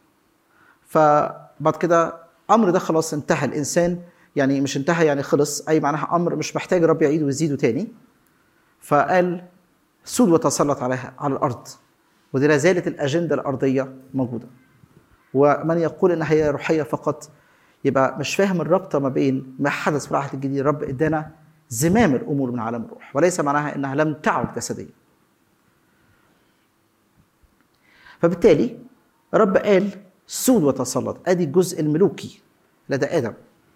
فبعد كده أمر ده خلاص انتهى. الإنسان يعني مش انتهى يعني خلص، أي معناها أمر مش محتاج رب يعيده ويزيده تاني. فقال سود وتسلط عليها على الأرض، ودي لا زالت الأجندة الأرضية موجودة. ومن يقول إنها هي روحية فقط يبقى مش فاهم الرابطة ما بين ما حدث في العهد الجديد. الرب ادانا زمام الأمور من عالم الروح، وليس معناها إنها لم تعد جسديا. فبالتالي رب قال سود وتسلط، ادي الجزء الملوكي لدى آدم.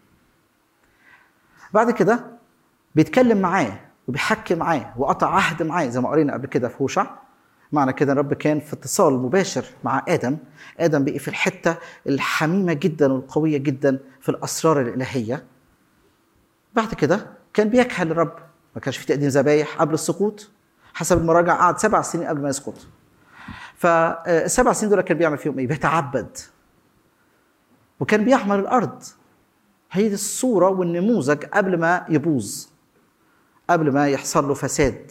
بعد كده بيتكلم معاه وبيحكي معاه وقطع عهد معاه زي ما قرينا قبل كده في هوشع. معنى كده الرب كان في اتصال مباشر مع آدم. آدم بقي في الحتة الحميمة جدا والقوية جدا في الأسرار الإلهية. بعد كده كان بيكهن للرب، ما كانش في تقديم ذبايح قبل السقوط. حسب المراجع قعد 7 سنين قبل ما يسقط. ف7 سنين دول كان بيعمل فيهم ايه؟ بيتعبد وكان بيعمل الأرض. هي دي الصورة والنموذج قبل ما يبوظ، قبل ما يحصل له فساد.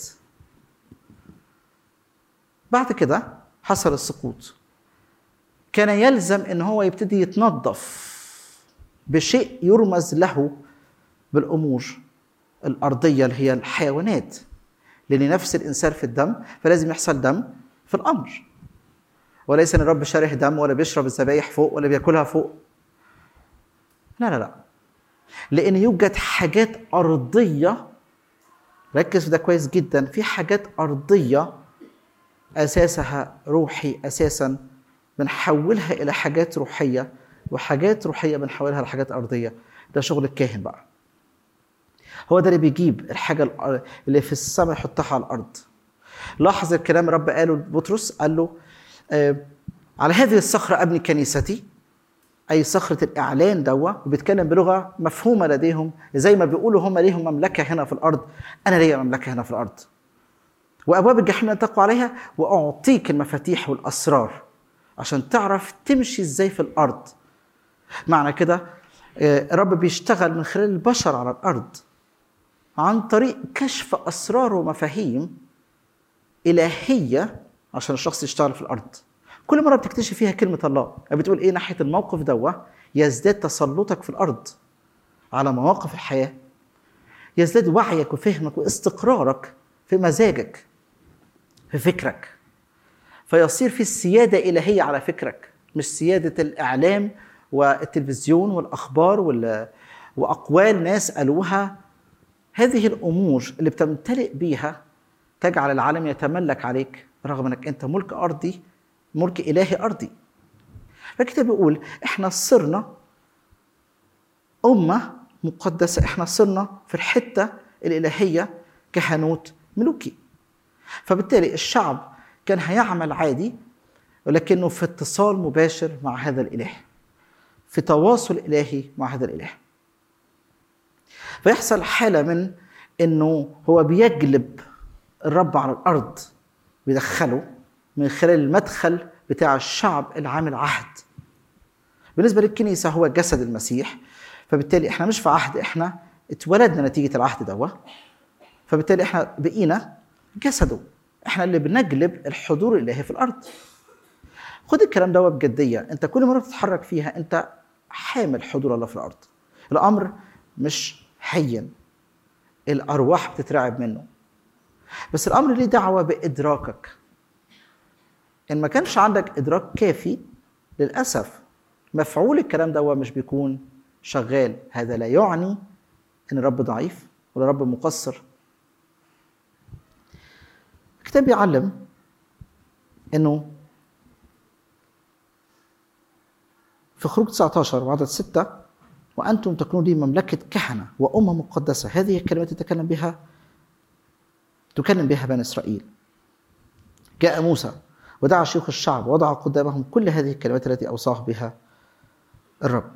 بعد كده حصل السقوط، كان يلزم ان هو يبتدي يتنظف بشيء يرمز له بالأمور الأرضية اللي هي الحيوانات، لأن نفس الإنسان في الدم، فلازم يحصل دم في الأمر. وليس ان الرب شارح دم ولا بيشرب الذبايح فوق ولا بياكلها فوق. لا لا لا، لأن يوجد حاجات أرضية. ركز في ده كويس جدا. في حاجات أرضية أساسها روحي، أساسا بنحولها إلى حاجات روحية، وحاجات روحية بنحولها لحاجات أرضية. ده شغل الكاهن بقى. هو ده اللي بيجيب الحاجة اللي في السماء يحطها على الأرض. لاحظ الكلام رب قاله لبطرس، قال له على هذه الصخرة أبني كنيستي، أي صخرة الإعلان دوا. وبيتكلم بلغة مفهومة لديهم، زي ما بيقولوا هم ليهم مملكة هنا في الأرض، أنا ليا مملكة هنا في الأرض، وأبواب الجحيم لا تقوى عليها، وأعطيك المفاتيح والأسرار عشان تعرف تمشي إزاي في الأرض. معنى كده الرب بيشتغل من خلال البشر على الأرض عن طريق كشف أسرار ومفاهيم إلهية عشان الشخص يشتغل في الأرض. كل مرة بتكتشف فيها كلمة الله بتقول إيه ناحية الموقف دوا، يزداد تسلطك في الأرض على مواقف الحياة، يزداد وعيك وفهمك واستقرارك في مزاجك، في فكرك. فيصير في السيادة إلهية على فكرك، مش سيادة الإعلام والتلفزيون والأخبار وأقوال ناس قالوها. هذه الأمور اللي بتمتلئ بيها تجعل العالم يتملك عليك، رغم أنك أنت ملك أرضي، ملك إلهي أرضي. فالكتاب بيقول إحنا صرنا أمة مقدسة، إحنا صرنا في الحتة الإلهية كهنوت ملوكي. فبالتالي الشعب كان هيعمل عادي، ولكنه في اتصال مباشر مع هذا الإله، في تواصل إلهي مع هذا الإله. فيحصل حالة من إنه هو بيجلب الرب على الأرض، بيدخله من خلال المدخل بتاع الشعب العامل عهد. بالنسبة للكنيسة هو جسد المسيح، فبالتالي إحنا مش في عهد، إحنا اتولدنا نتيجة العهد دوه، فبالتالي إحنا بقينا جسده، إحنا اللي بنجلب الحضور الإلهي في الأرض. خد الكلام دوه بجدية، أنت كل مرة تتحرك فيها أنت حامل حضور الله في الأرض. الأمر مش هين، الأرواح بتترعب منه، بس الأمر ليه دعوة بإدراكك. إن ما كانش عندك إدراك كافي، للأسف مفعول الكلام دوه مش بيكون شغال. هذا لا يعني إن الرب ضعيف ولا الرب مقصر. الكتاب بيعلم إنه في خروج 19 وعدد 6: وأنتم تكونون لي مملكة كهنة وأمة مقدسة. هذه الكلمات تكلم بها بني إسرائيل. جاء موسى ودعا شيوخ الشعب ووضع قدامهم كل هذه الكلمات التي أوصاه بها الرب.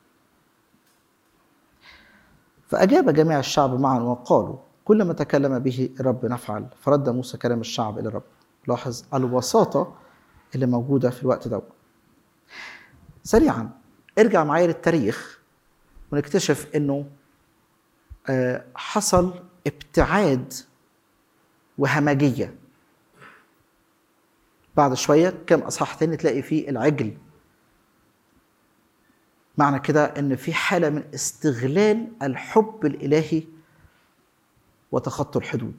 فأجاب جميع الشعب معا وقالوا: كل ما تكلم به الرب نفعل. فرد موسى كلام الشعب إلى الرب. لاحظ الوساطة اللي موجودة في الوقت ده. سريعا ارجع معايا للتاريخ ونكتشف انه حصل ابتعاد وهمجية. بعد شوية كم أصحاح تاني تلاقي فيه العجل. معنى كده ان في حالة من استغلال الحب الإلهي وتخطي الحدود.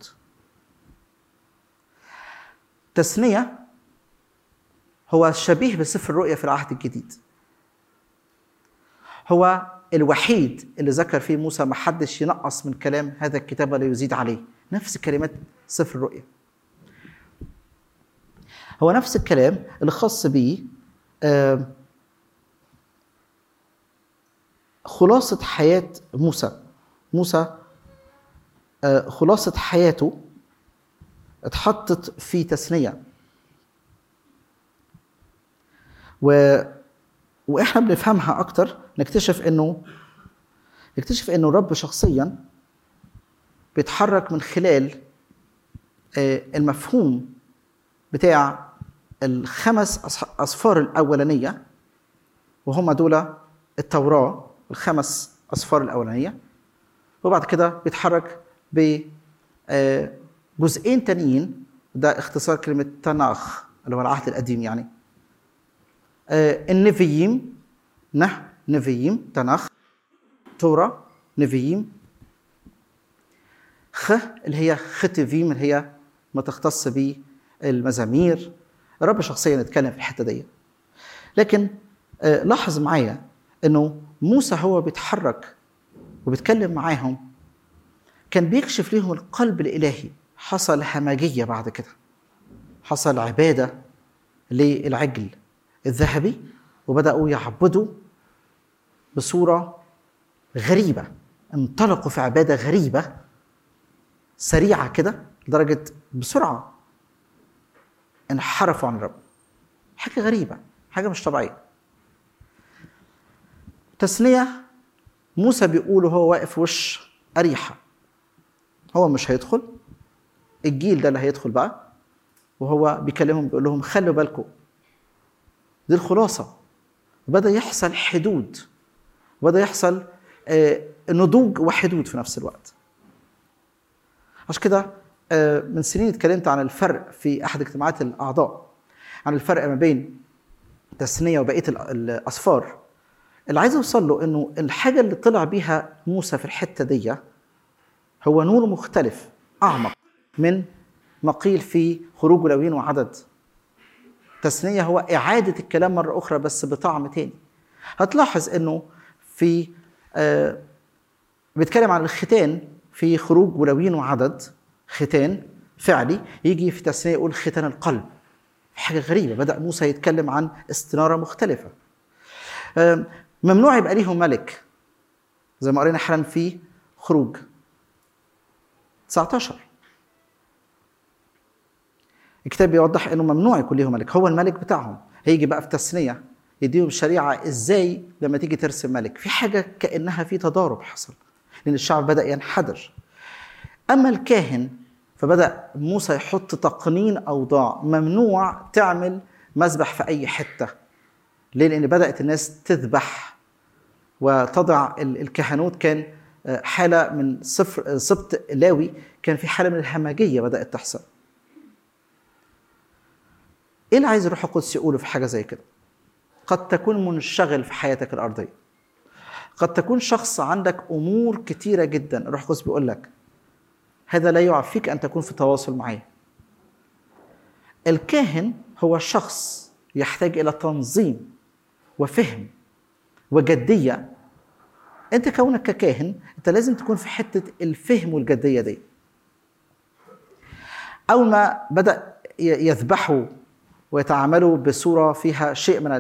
تثنية هو شبيه بسفر الرؤيا في العهد الجديد. هو الوحيد اللي ذكر فيه موسى ما حدش ينقص من كلام هذا الكتاب ولا يزيد عليه. نفس كلمات سفر الرؤيا، هو نفس الكلام اللي خاص به خلاصة حياة موسى خلاصة حياته اتحطت في تثنية. واحنا بنفهمها اكتر نكتشف انه الرب شخصيا بيتحرك من خلال المفهوم بتاع الخمس أصفار الأولانية، وهم دول التوراة، الخمس أصفار الأولانية. وبعد كده بيتحرك بجزئين تانيين، ده اختصار كلمة تناخ اللي هو العهد القديم يعني. النبيين، نبيين تناخ، تورا نبيين، اللي هي ختفيم اللي هي ما تختص به المزامير. الرب شخصيا اتكلم في الحتة دي. لكن لاحظ معايا انه موسى هو بيتحرك وبيتكلم معاهم كان بيكشف لهم القلب الإلهي. حصل همجية بعد كده، حصل عبادة للعجل الذهبي، وبدأوا يعبدوا بصورة غريبة. انطلقوا في عبادة غريبة سريعة كده لدرجة بسرعة انحرفوا عن الرب. حاجة غريبة، حاجة مش طبيعية. تثنية موسى بيقوله هو واقف وش أريحة، هو مش هيدخل، الجيل ده اللي هيدخل بقى، وهو بيكلمهم بيقول لهم خلوا بالكم. دي الخلاصة. بدأ يحصل حدود، بدأ يحصل نضوج وحدود في نفس الوقت. عشان كده من سنين اتكلمت عن الفرق في أحد اجتماعات الأعضاء، عن الفرق ما بين تثنية وبقية الأصفار. اللي عايز أوصل له إنه الحاجة اللي طلع بيها موسى في الحتة دي هو نور مختلف أعمق من ما قيل في خروج لاويين وعدد. تثنية هو إعادة الكلام مرة أخرى بس بطعم تاني. هتلاحظ أنه في بيتكلم عن الختان في خروج ولوين وعدد، ختان فعلي، يجي في تثنية يقول ختان القلب. حاجة غريبة، بدأ موسى يتكلم عن استنارة مختلفة. ممنوع يبقى ليهم ملك زي ما قرينا حالا في خروج 19. الكتاب بيوضح انه ممنوع يكون ليهم ملك، هو الملك بتاعهم. هيجي بقى في تثنية يديهم الشريعة ازاي لما تيجي ترسم ملك. في حاجة كأنها في تضارب حصل لأن الشعب بدأ ينحدر. أما الكاهن فبدأ موسى يحط تقنين أوضاع، ممنوع تعمل مذبح في أي حتة. ليه؟ لأن بدأت الناس تذبح وتضع الكهنوت. كان حالة من سبط لاوي، كان في حالة من الهمجية بدأت تحصل. إيه اللي عايز الروح القدس يقوله في حاجة زي كده؟ قد تكون منشغل في حياتك الأرضية، قد تكون شخص عندك أمور كتيرة جدا. الروح القدس بيقول لك هذا لا يعفيك أن تكون في تواصل معي. الكاهن هو شخص يحتاج إلى تنظيم وفهم وجدية. أنت كونك ككاهن أنت لازم تكون في حتة الفهم والجدية دي. أول ما بدأ يذبحوا ويتعاملوا بصورة فيها شيء من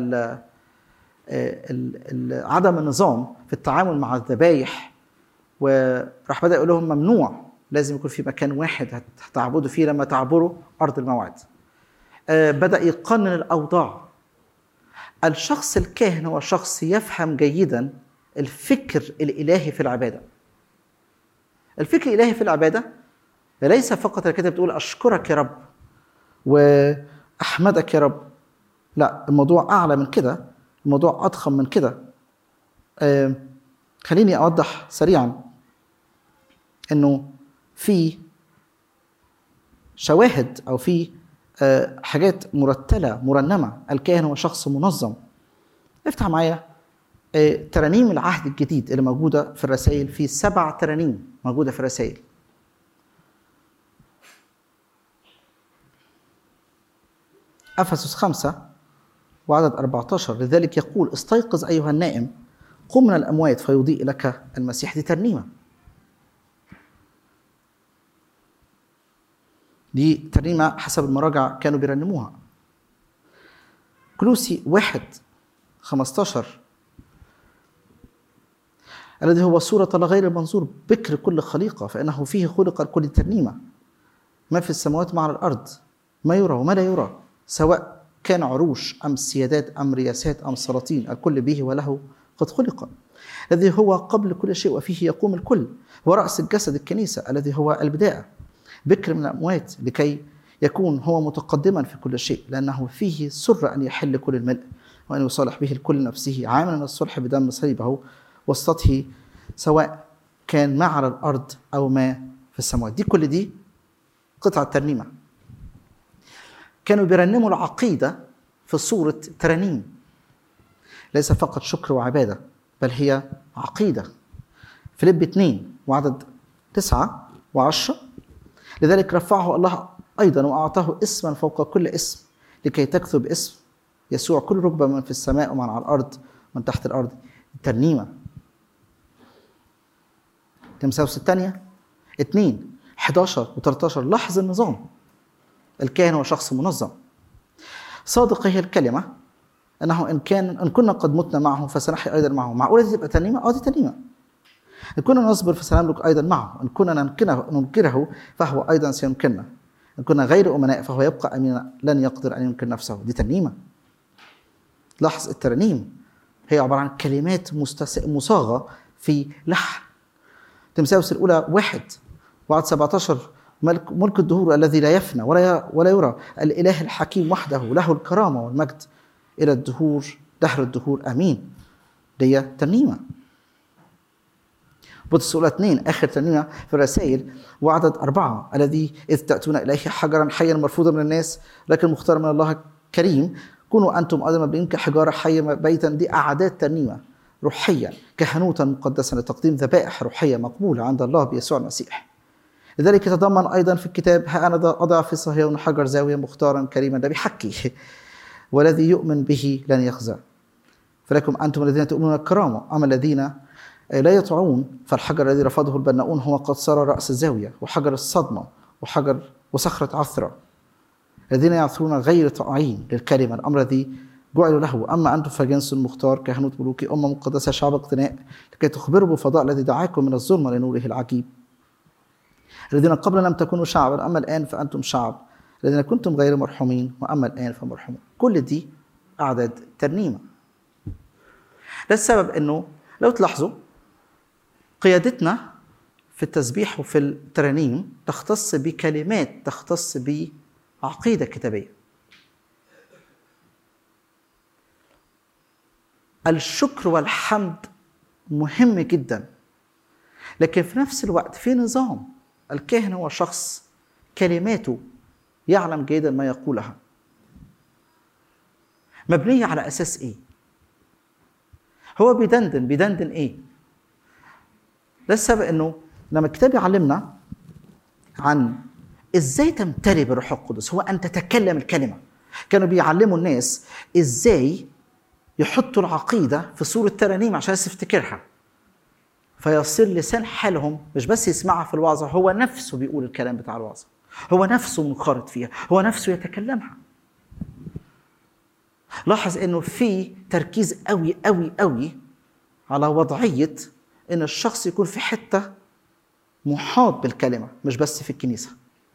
عدم النظام في التعامل مع الذبايح، وراح بدأ يقول لهم ممنوع، لازم يكون في مكان واحد هتعبدوا فيه لما تعبروا أرض الموعد. بدأ يقنن الأوضاع. الشخص الكاهن هو شخص يفهم جيدا الفكر الإلهي في العبادة. الفكر الإلهي في العبادة ليس فقط الكتاب بتقول أشكرك يا رب وأحمدك يا رب، لا، الموضوع أعلى من كده، الموضوع أضخم من كده. خليني أوضح سريعا أنه في شواهد أو في حاجات مرتلة مرنمة. الكاهن هو شخص منظم. افتح معايا ترانيم العهد الجديد اللي موجودة في الرسائل. في 7 ترانيم موجودة في الرسائل. أفسس 5 وعدد 14، لذلك يقول استيقظ أيها النائم، قم من الأموات فيضيء لك المسيح. دي ترنيمة، دي ترنيمة حسب المراجع كانوا بيرنموها. كلوسي 1:15 الذي هو صورة الله غير المنظور، بكر كل خليقة، فإنه فيه خلق الكل. ترنيمة ما في السماوات مع الأرض، ما يرى وما لا يرى، سواء كان عروش أم سيادات أم رياسات أم سلاطين، الكل به وله قد خلق. الذي هو قبل كل شيء وفيه يقوم الكل، ورأس الجسد الكنيسة، الذي هو البداية، بكر من الأموات، لكي يكون هو متقدما في كل شيء، لأنه فيه سر أن يحل كل الملء وأن يصالح به الكل نفسه، عاملا الصلح بدم صليبه وسطه، سواء كان ما على الأرض أو ما في السماوات. دي قطعة ترنيمة. كانوا بيرنموا العقيدة في صورة ترانيم، ليس فقط شكر وعبادة بل هي عقيدة. فيليب 2 وعدد 9 و10 لذلك رفعه الله أيضا وأعطاه اسما فوق كل اسم، لكي تكثر باسم يسوع كل ركبة من في السماء ومن على الأرض ومن تحت الأرض. ترنيمة. تمساوس الثانية 2:11 و13. لاحظ النظام. الكاهن هو شخص منظم. صادق هي الكلمة أنه إن كنا قد متنا معه فسنحيا أيضا معه. معقولة دي تبقى ترنيمة؟ دي ترنيمة. إن كنا نصبر فسنملك أيضا معه. إن كنا ننكره فهو أيضا سينكرنا. إن كنا غير أمناء فهو يبقى أمينا لن يقدر أن ينكر نفسه. دي ترنيمة. لاحظ الترنيم هي عبارة عن كلمات مصاغة في لحن. تمساوس الأولى 1 وعدد 17 ملك الدهور الذي لا يفنى ولا يرى، الإله الحكيم وحده له الكرامة والمجد إلى الدهور دهر الدهور آمين. دي ترنيمة. بطرس الأولى 2 آخر ترنيمة في الرسائل وعدد 4 الذي إذ تأتون إليه حجرا حيا مرفوضا من الناس لكن مختار من الله كريم، كونوا أنتم أيضا مبنيين كحجارة حية بيتا. دي أعداد ترنيمة روحيا، كهنوتا مقدسا لتقديم ذبائح روحية مقبولة عند الله بيسوع المسيح. لذلك يتضمن أيضا في الكتاب ها أنا أضع في صهيون حجر زاوية مختارا كريما. ده بيحكي والذي يؤمن به لن يخزى. فلكم أنتم الذين تؤمنون الكرامة، أما الذين لا يطيعون فالحجر الذي رفضه البناؤون هو قد صار رأس الزاوية وحجر الصدمة وحجر وصخرة عثرة. الذين يعثرون غير طاعين للكلمة، الأمر الذي جعلوا له. أما أنتم فجنس مختار، كهنوت ملوكي، أمة مقدسة، شعب اقتناء، لكي تخبروا بالفضاء الذي دعاكم من الظلمة لنوره العجيب. الذين قبل لم تكونوا شعبا، أما الآن فأنتم شعب. الذين كنتم غير مرحومين، وأما الآن فمرحومون. كل دي أعداد ترنيمة. ده السبب أنه لو تلاحظوا قيادتنا في التسبيح وفي الترانيم تختص بكلمات، تختص بعقيدة كتابية. الشكر والحمد مهم جدا، لكن في نفس الوقت في نظام. الكاهن هو شخص كلماته يعلم جيدا ما يقولها، مبنية على أساس إيه؟ هو بيدندن إيه؟ ده السبب إنه لما الكتاب يعلمنا عن إزاي تمتلئ بالروح القدس، هو أن تتكلم الكلمة. كانوا بيعلموا الناس إزاي يحطوا العقيدة في صورة ترانيم عشان يفتكرها، فيصير لسان حالهم مش بس يسمعها في الوعظة، هو نفسه بيقول الكلام بتاع الوعظة، هو نفسه منخرط فيها، هو نفسه يتكلمها. لاحظ انه في تركيز قوي قوي قوي على وضعية ان الشخص يكون في حتة محاط بالكلمة، مش بس في الكنيسة.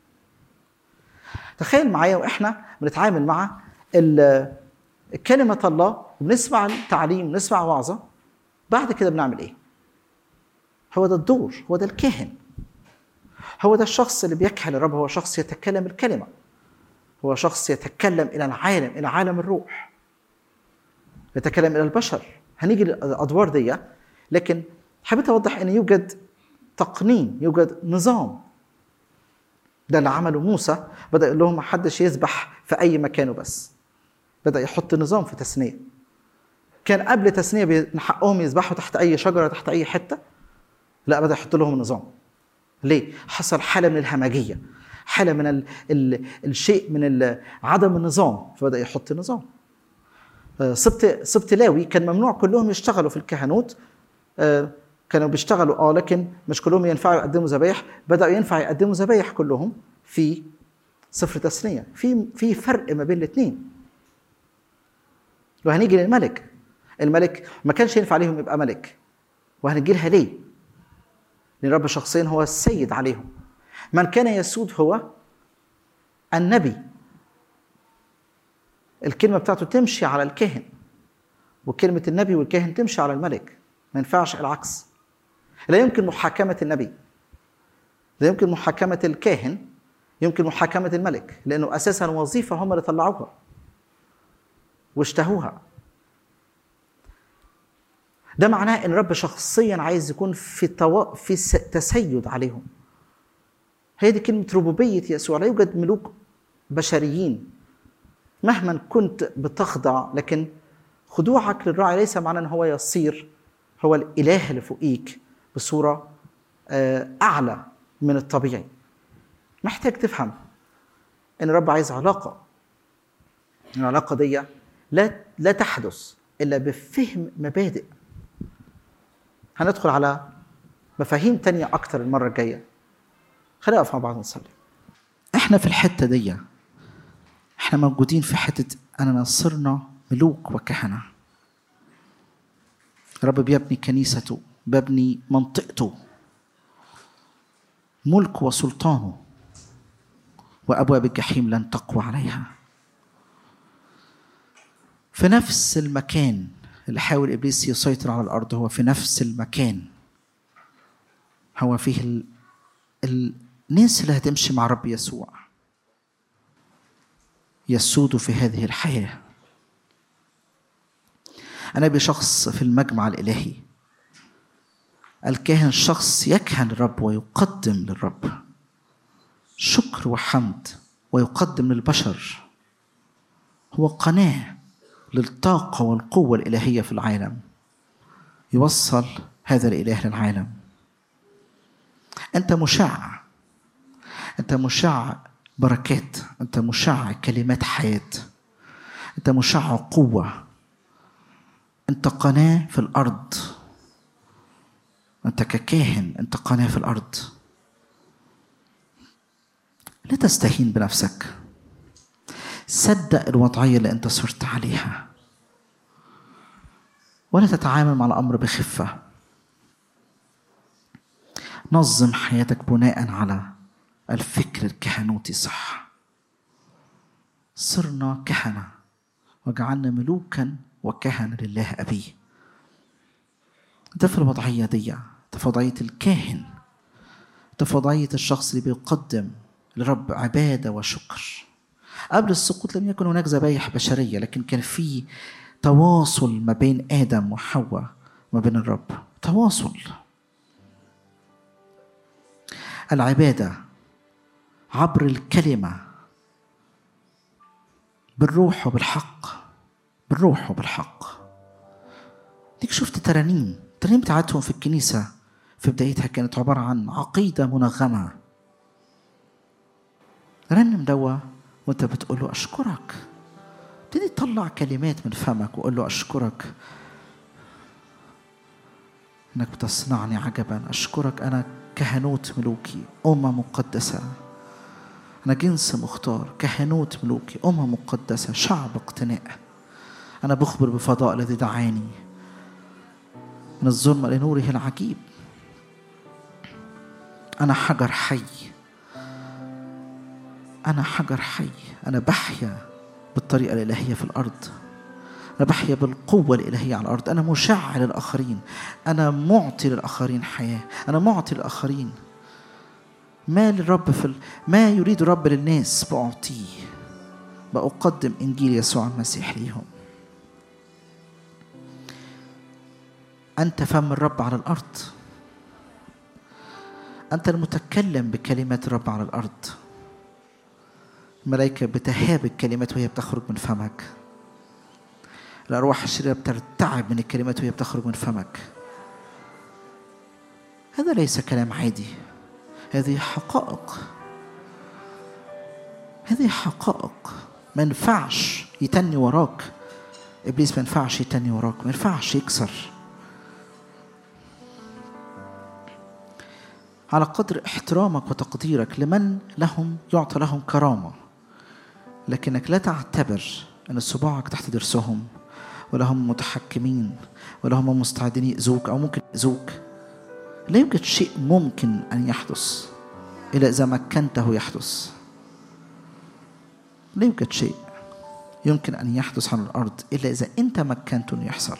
تخيل معايا واحنا بنتعامل مع كلمة الله وبنسمع التعليم ونسمع وعظة، بعد كده بنعمل ايه؟ هو ده الدور، هو ده الكاهن، هو ده الشخص اللي بيكهن الرب، هو شخص يتكلم الكلمة، هو شخص يتكلم إلى العالم، إلى عالم الروح، يتكلم إلى البشر. هنيجي للأدوار دي، لكن حبيت أوضح أن يوجد تقنين، يوجد نظام. ده اللي عمله موسى، بدأ يقول لهم ما حدش يذبح في أي مكان، بس بدأ يحط نظام في تثنية. كان قبل تثنية من حقهم يذبحوا تحت أي شجرة، تحت أي حتة، لا، بدأ يحط لهم النظام. ليه؟ حصل حالة من الهمجية، حالة من الشيء من عدم النظام، فبدأ يحط نظام. سبط لاوي كان ممنوع كلهم يشتغلوا في الكهنوت، كانوا بيشتغلوا لكن مش كلهم ينفعوا يقدموا ذبايح، بدأوا ينفع يقدموا ذبايح كلهم في سفر تثنية. في فرق ما بين الاثنين. وهنيجي للملك، الملك ما كانش ينفع عليهم يبقى ملك، وهنجي لها ليه؟ لأن رب شخصيا هو السيد عليهم. من كان يسود هو النبي، الكلمة بتاعته تمشي على الكاهن، وكلمة النبي والكاهن تمشي على الملك، ما ينفعش العكس. لا يمكن محاكمة النبي، لا يمكن محاكمة الكاهن، يمكن محاكمة الملك، لأنه أساسا وظيفة هم اللي طلعوها واشتهوها. ده معناه ان رب شخصيا عايز يكون في تسيد عليهم. هي دي كلمة ربوبية يسوع. لا يوجد ملوك بشريين مهما كنت بتخضع، لكن خضوعك للراعي ليس معناه ان هو يصير هو الاله اللي فوقيك بصورة اعلى من الطبيعي. محتاج تفهم ان الرب عايز علاقة، العلاقة دي لا تحدث الا بفهم مبادئ. هندخل على مفاهيم تانية أكتر المرة الجاية. خلينا نقف مع بعض نصلي. احنا في الحتة دي، احنا موجودين في حتة أننا صرنا ملوك وكهنة. رب بيبني كنيسته، بيبني منطقته، ملك وسلطانه، وأبواب الجحيم لن تقوى عليها. في نفس المكان اللي حاول إبليس يسيطر على الأرض، هو في نفس المكان هو فيه الناس اللي هتمشي مع رب يسوع يسود في هذه الحياة. أنا بشخص في المجمع الإلهي، الكاهن شخص يكهن الرب ويقدم للرب شكر وحمد ويقدم للبشر. هو قناة للطاقة والقوة الإلهية في العالم، يوصل هذا الإله للعالم. أنت مشع، أنت مشع بركات، أنت مشع كلمات حياة، أنت مشع قوة، أنت قناة في الأرض، أنت ككاهن أنت قناة في الأرض. لا تستهين بنفسك، صدق الوضعية اللي أنت صرت عليها، ولا تتعامل مع الأمر بخفة. نظم حياتك بناء على الفكر الكهنوتي صح. صرنا كهنة وجعلنا ملوكا وكهنة لله أبيه. ده في الوضعية دي، ده في وضعية الكاهن، ده في وضعية الشخص اللي بيقدم لرب عبادة وشكر. قبل السقوط لم يكن هناك ذبايح بشرية، لكن كان في تواصل ما بين آدم وحواء وما بين الرب، تواصل. العبادة عبر الكلمة بالروح وبالحق، بالروح وبالحق. ديك شفت ترانيم بتاعتهم في الكنيسة في بدايتها كانت عبارة عن عقيدة منغمة. رنم دوا وانت بتقول له أشكرك، ابتدي تطلع كلمات من فمك وقول له أشكرك إنك بتصنعني عجبا، أشكرك أنا كهنوت ملوكي، أمة مقدسة، أنا جنس مختار، كهنوت ملوكي، أمة مقدسة، شعب اقتناء. أنا بخبر بفضاء الذي دعاني من الظلمة لنوره العجيب. أنا حجر حي، أنا حجر حي، أنا بحيا بالطريقة الإلهية في الأرض، أنا بحيا بالقوة الإلهية على الأرض، أنا مشع للآخرين، أنا معطي للآخرين حياة، أنا معطي للآخرين. ما للرب ما يريد الرب للناس بأعطيه، بأقدم إنجيل يسوع المسيح ليهم. أنت فم الرب على الأرض، أنت المتكلم بكلمات الرب على الأرض. الملائكة بتهاب الكلمات وهي بتخرج من فمك، الأرواح الشريرة بترتعب من الكلمات وهي بتخرج من فمك. هذا ليس كلام عادي، هذه حقائق، هذه حقائق. ما ينفعش يتني وراك إبليس، ما ينفعش يتني وراك، ما ينفعش يكسر. على قدر احترامك وتقديرك لمن لهم يعطى لهم كرامة، لكنك لا تعتبر أن صباعك تحت درسهم، ولا هم متحكمين، ولا هم مستعدين يأذوك أو ممكن يأذوك. لا يوجد شيء ممكن أن يحدث إلا إذا مكنته يحدث. لا يوجد شيء يمكن أن يحدث على الأرض إلا إذا أنت مكنته أن يحصل.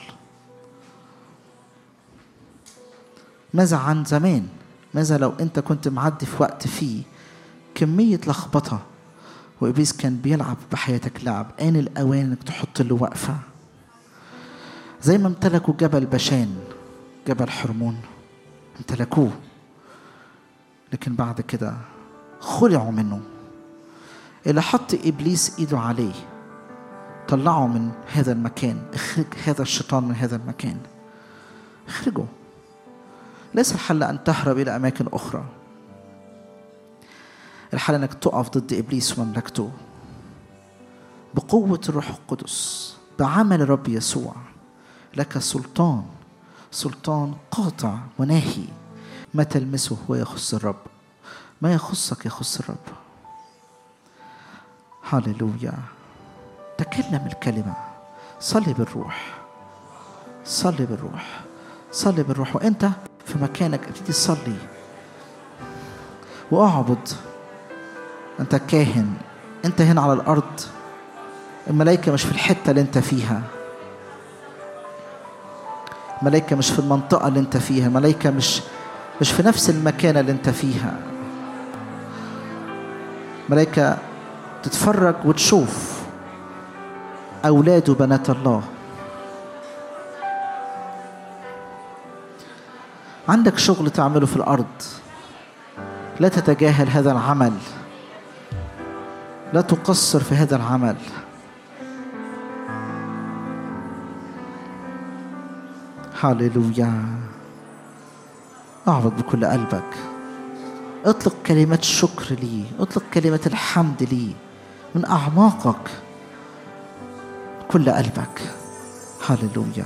ماذا عن زمان؟ ماذا لو أنت كنت معدي في وقت فيه كمية لخبطة وإبليس كان بيلعب بحياتك لعب؟ آن الأوان أنك تحط له وقفة. زي ما امتلكوا جبل بشان، جبل حرمون، امتلكوه، لكن بعد كده خلعوا منه. اللي حط إبليس إيده عليه طلعوا من هذا المكان. اخرج هذا الشيطان من هذا المكان، اخرجه. ليس الحل أن تهرب إلى أماكن أخرى، الحل أنك تقف ضد إبليس ومملكته بقوة الروح القدس، بعمل الرب يسوع. لك سلطان، سلطان قاطع وناهي. ما تلمسه هو يخص الرب، ما يخصك يخص الرب. هاليلويا. تكلم الكلمة، صلي بالروح، صلي بالروح، صلي بالروح. وأنت في مكانك ابتدي تصلي واعبد. أنت كاهن، أنت هنا على الأرض. الملائكة مش في الحتة اللي أنت فيها، الملائكة مش في المنطقة اللي أنت فيها، الملائكة مش في نفس المكان اللي أنت فيها. ملائكة تتفرج وتشوف أولاد وبنات الله. عندك شغل تعمله في الأرض، لا تتجاهل هذا العمل، لا تقصر في هذا العمل. هاليلويا. اعبد بكل قلبك، اطلق كلمات الشكر لي، اطلق كلمات الحمد لي من أعماقك. بكل قلبك. هللويا.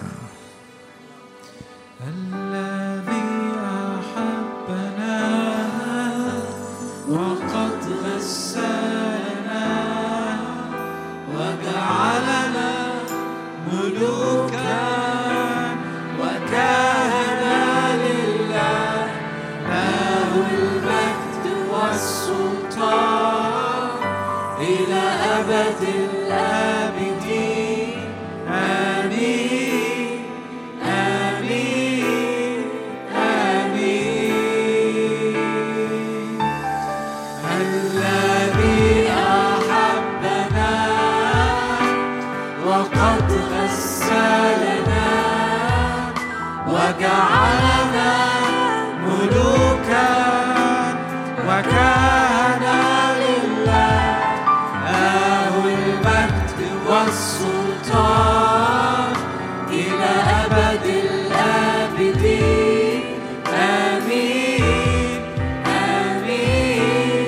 الذي أحبنا وقد غسلنا وجعلنا ملوكا وكهنة لله، له المجد والسلطان إلى أبد الآبدين. آمين آمين آمين. الذي أحبنا وقد غسلنا وجعلنا ملوكا وكهنة لله، له المجد والسلطان إلى أبد الآبدين. آمين آمين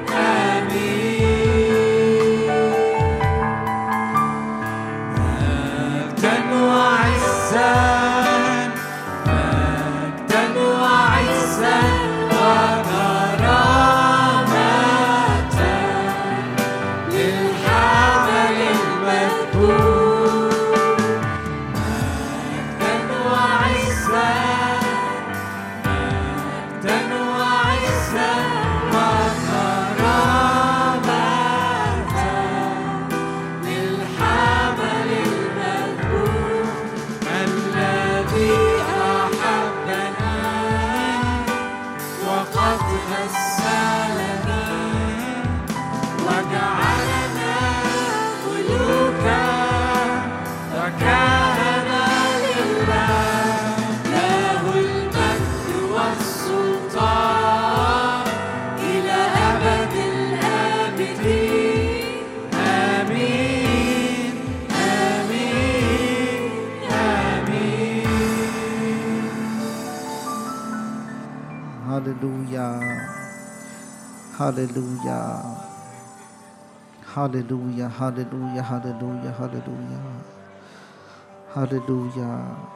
آمين. مجدا وعزا مجدا وعزا وكرامة للحمل المذبوح. مجدا وعزا مجدا وعزا وكرامة للحمل المذبوح. الذي أحبنا وقد غسلنا وجعلنا ملوكا وكهنة لله، له المجد والسلطان إلى أبد الآبدين. آمين آمين آمين. هللويا هللويا هللويا هللويا هللويا هللويا هللويا.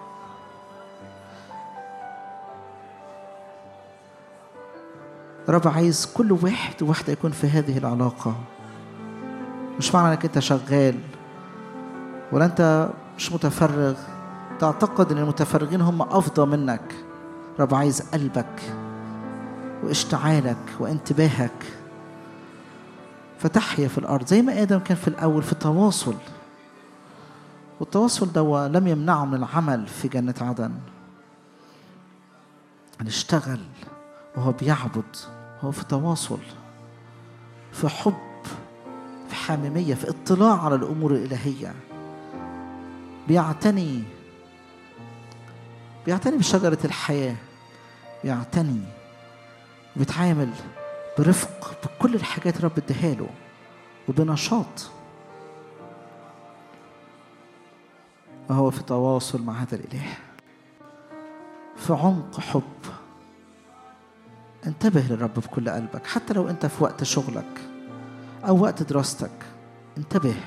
رب عايز كل واحد وواحدة يكون في هذه العلاقة. مش معنى انك انت شغال ولا انت مش متفرغ تعتقد ان المتفرغين هم افضل منك. رب عايز قلبك واشتعالك وانتباهك فتحيا في الارض زي ما ادم كان في الاول في تواصل، والتواصل ده لم يمنعه من العمل في جنة عدن. نشتغل وهو بيعبد، هو في تواصل، في حب، في حميمية، في اطلاع على الأمور الإلهية. بيعتني بشجرة الحياة، بيعتني بيتعامل برفق بكل الحاجات رب اديها له وبنشاط، وهو في تواصل مع هذا الإله في عمق حب. انتبه للرب بكل قلبك، حتى لو انت في وقت شغلك او وقت دراستك. انتبه،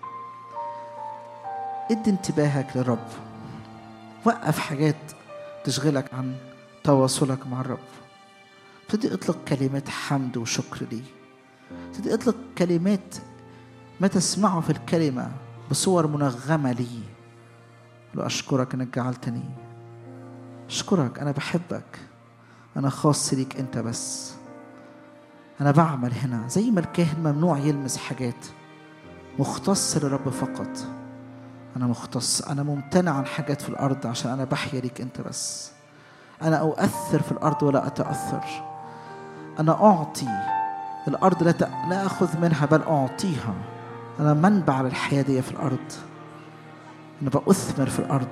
ادي انتباهك للرب. وقف حاجات تشغلك عن تواصلك مع الرب. ابتدي اطلق كلمات حمد وشكر ليه. ابتدي اطلق كلمات ما تسمعه في الكلمة بصور منغمة ليه. لو أشكرك أنك جعلتني، أشكرك أنا بحبك، أنا خاص ليك أنت بس. أنا بعمل هنا زي ما الكاهن ممنوع يلمس حاجات، مختص للرب فقط. أنا مختص، أنا ممتنع عن حاجات في الأرض عشان أنا بحيا ليك أنت بس. أنا أؤثر في الأرض ولا أتأثر. أنا أعطي الأرض لا أخذ منها بل أعطيها. أنا منبع للحياة دي في الأرض. أنا بأثمر في الأرض.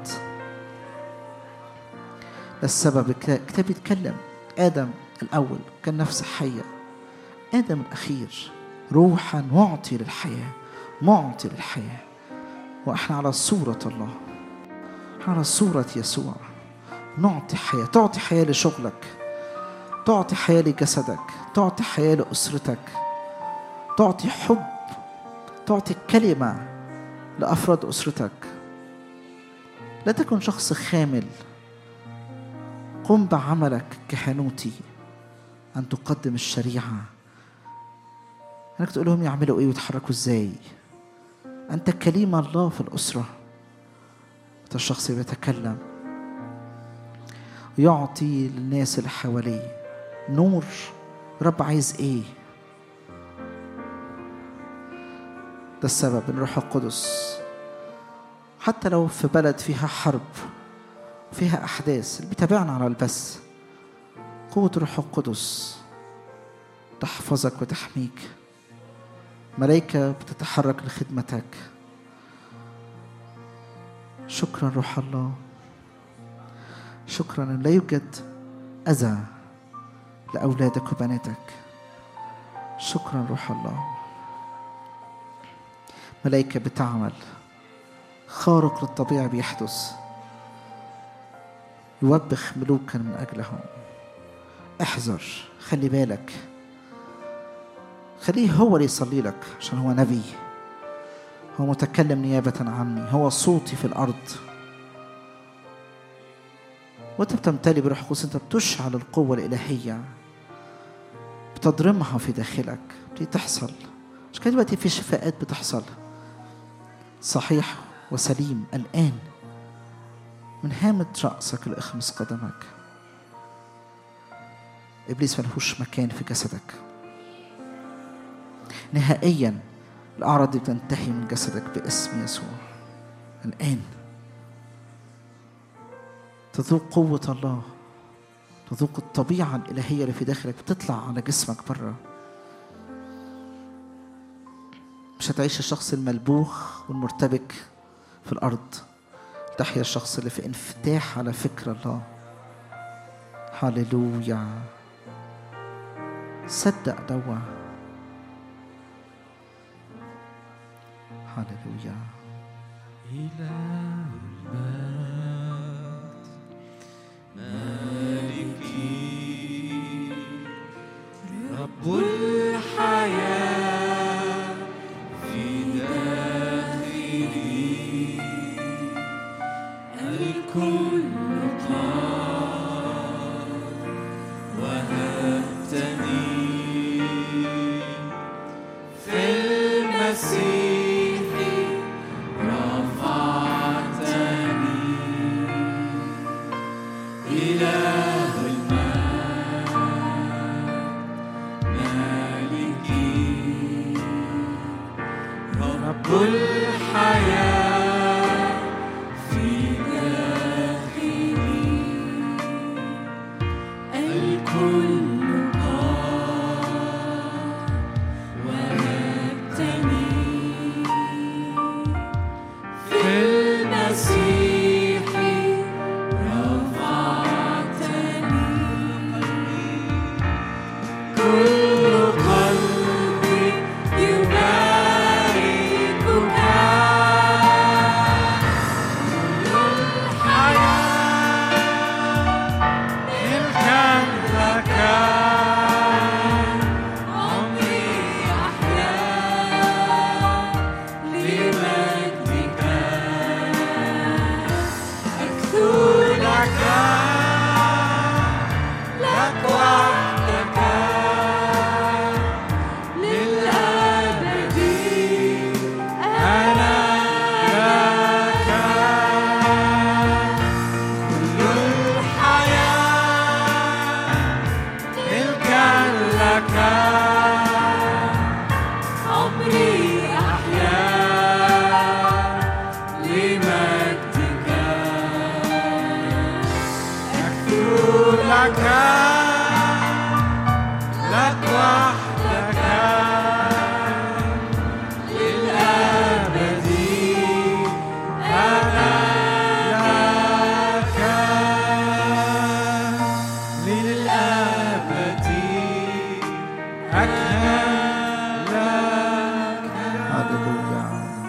السبب الكتاب يتكلم آدم الأول كان نفس حية، آدم الأخير روحا معطي للحياة، معطي للحياة. وإحنا على صورة الله، على صورة يسوع. نعطي حياة، تعطي حياة لشغلك، تعطي حياة لجسدك، تعطي حياة لأسرتك، تعطي حب، تعطي الكلمة لأفراد أسرتك. لا تكن شخص خامل. قم بعملك كهنوتي أن تقدم الشريعة، أنك تقول لهم يعملوا إيه ويتحركوا إزاي. أنت كلمة الله في الأسرة. أنت الشخص اللي بيتكلم ويعطي للناس اللي حواليه نور. رب عايز إيه؟ ده السبب إن روح القدس حتى لو في بلد فيها حرب فيها أحداث اللي بيتابعنا على البث، قوة روح القدس تحفظك وتحميك. ملائكة بتتحرك لخدمتك. شكرا روح الله. شكرا أن لا يوجد أذى لأولادك وبناتك. شكرا روح الله. ملائكة بتعمل، خارق للطبيعة بيحدث، يوبخ ملوكا من أجلهم. احذر، خلي بالك، خليه هو اللي يصلي لك عشان هو نبي، هو متكلم نيابة عني، هو صوتي في الأرض. وانت بتمتلي بروح القدس انت بتشعل القوة الإلهية، بتضرمها في داخلك، بتحصل. مش كده دلوقتي في شفاءات بتحصل صحيح وسليم الآن من هامة رأسك لإخمص قدمك. إبليس ملهوش مكان في جسدك نهائيا. الأعراض دي بتنتهي من جسدك باسم يسوع الآن. تذوق قوة الله، تذوق الطبيعة الإلهية اللي في داخلك بتطلع على جسمك برا. مش هتعيش الشخص الملبوخ والمرتبك في الأرض، تحيا الشخص اللي في انفتاح على فكر الله. هاليلويا. صدق دوا. هاليلويا. إله المجد مالكي رب الحياة في داخلي، الكل قاد وهبتني في المسيح، رفعتني. إله المجد مالكي رب الحياة في داخلي، الكل قاد وهبتني في المسيح، رفعتني. كل قلبي يباركك، كل الحياة ملكا لك، عمري أحيا لمجدك، أكثر لك، لك وحدك للأبد، أنا لك. كل الحياة ملكا لك، عمري أحيا لمجدك، أكثر لك، لك وحدك للأبد، أنا لك للأبد، أنا لك. هاليلويا.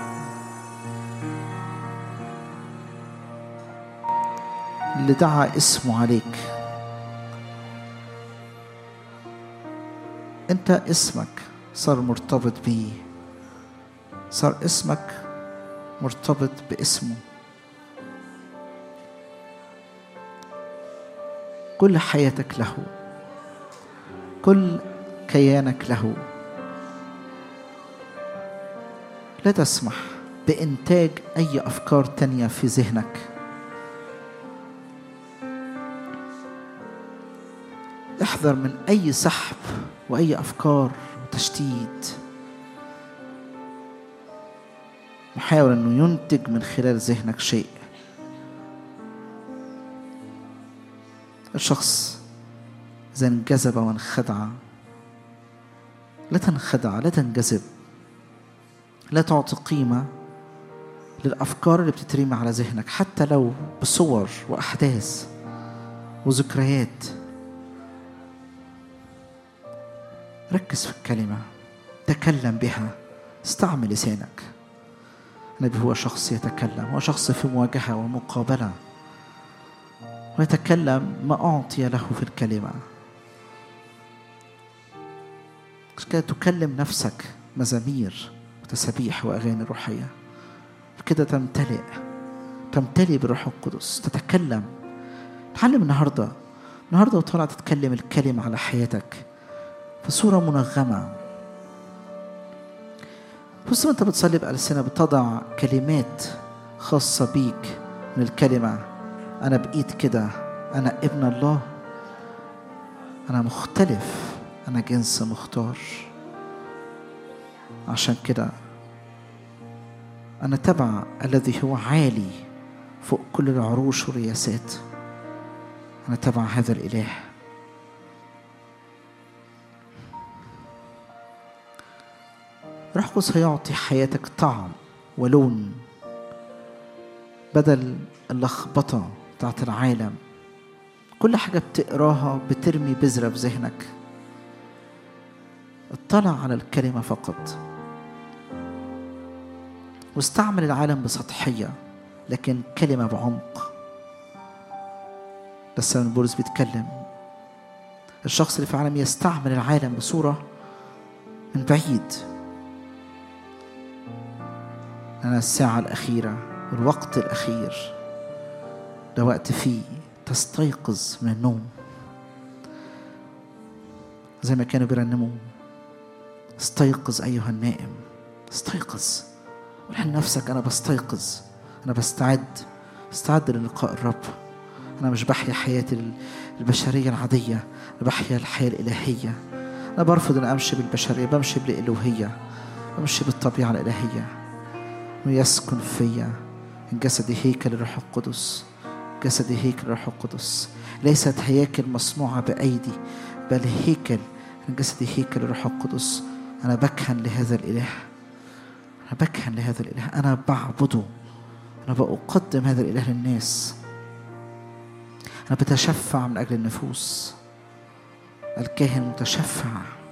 اللي دعا اسمه عليك، انت اسمك صار مرتبط بيه، صار اسمك مرتبط باسمه. كل حياتك له، كل كيانك له. لا تسمح بإنتاج أي أفكار تانية في ذهنك. احذر من أي سحب وأي أفكار وتشتيت محاول أنه ينتج من خلال ذهنك شيء. الشخص إذا انجذب وانخدع، لا تنخدع، لا تنجذب، لا تعطي قيمة للأفكار اللي بتترمي على ذهنك، حتى لو بصور وأحداث وذكريات. ركز في الكلمة، تكلم بها، استعمل لسانك. النبي هو شخص يتكلم، هو شخص في مواجهة ومقابلة، ويتكلم ما أعطي له في الكلمة. كده تكلم نفسك مزامير وتسبيح وأغاني روحية، كده تمتلئ بالروح القدس، تتكلم. تعلم النهاردة وطالع تتكلم الكلمة على حياتك في صورة منغمة. بص، وانت بتصلي بألسنة بتضع كلمات خاصة بيك من الكلمة. أنا بقيت كده، أنا ابن الله، أنا مختلف، أنا جنس مختار. عشان كده أنا تبع الذي هو عالي فوق كل العروش والرياسات. أنا تبع هذا الإله. روح القدس هيعطي حياتك طعم ولون بدل اللخبطة بتاعت العالم. كل حاجة بتقراها بترمي بذرة في ذهنك. اطلع على الكلمة فقط، واستعمل العالم بسطحية لكن كلمة بعمق. لسه من بولس بيتكلم، الشخص اللي في العالم يستعمل العالم بصورة من بعيد. أنا الساعة الأخيرة والوقت الأخير ده وقت فيه تستيقظ من النوم، زي ما كانوا بيرنموا: استيقظ أيها النائم، استيقظ. قول لنفسك: أنا بستيقظ، أنا بستعد للقاء الرب. أنا مش بحيا حياتي البشرية العادية، أنا بحيا الحياة الإلهية. أنا برفض أن أمشي بالبشرية، بمشي بالإلوهية، بمشي بالطبيعة الإلهية. ويسكن فيا. جسدي هيكل الروح القدس، جسدي هيكل الروح القدس، ليست هياكل مصنوعة بأيدي، بل هيكل جسدي هيكل الروح القدس. أنا بكهن لهذا الإله، أنا بكهن لهذا الإله، أنا بعبده، أنا بقدم هذا الإله للناس. أنا بتشفع من أجل النفوس. الكاهن متشفع.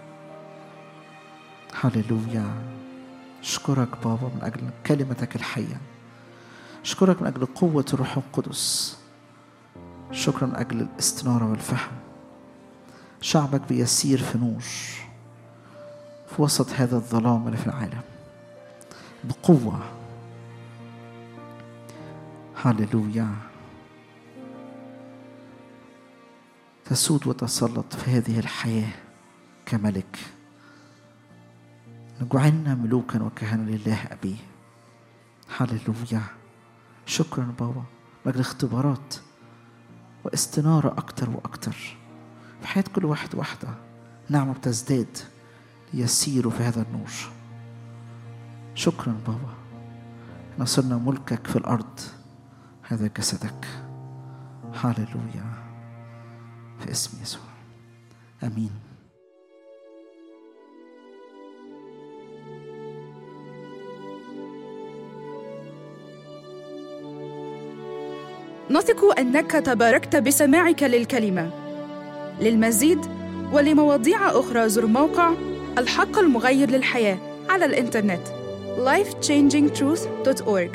هاليلويا. أشكرك بابا من أجل كلمتك الحية. أشكرك من أجل قوة الروح القدس. شكرا من أجل الاستنارة والفهم. شعبك بيسير في نور في وسط هذا الظلام اللي في العالم بقوة. هاليلويا. تسود وتسلط في هذه الحياة كملك. نجعلنا ملوكا وكهنة لله أبيه. هاليلويا. شكرا بابا من أجل اختبارات واستنارة أكتر وأكتر في حياة كل واحد واحدة. نعمة بتزداد ليسيروا في هذا النور. شكرا بابا، نصرنا ملكك في الأرض، هذا جسدك. هاليلويا. في اسم يسوع، آمين. نثق أنك تباركت بسماعك للكلمة. للمزيد ولمواضيع أخرى زر موقع الحق المغير للحياة على الإنترنت lifechangingtruth.org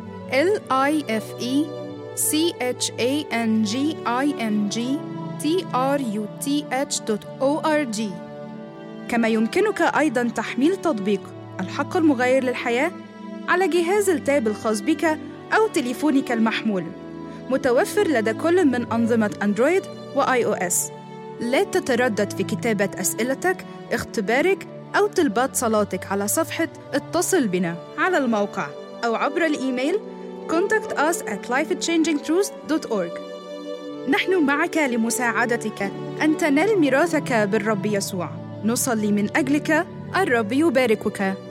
lifechangingtruth.org. كما يمكنك أيضاً تحميل تطبيق الحق المغير للحياة على جهاز التاب الخاص بك أو تليفونك المحمول، متوفر لدى كل من أنظمة أندرويد وآي أو إس. لا تتردد في كتابة أسئلتك، اختبارك أو طلبات صلاتك على صفحة اتصل بنا على الموقع أو عبر الإيميل contact us at lifechangingtruths.org. نحن معك لمساعدتك أن تنال ميراثك بالرب يسوع. نصلي من أجلك. الرب يباركك.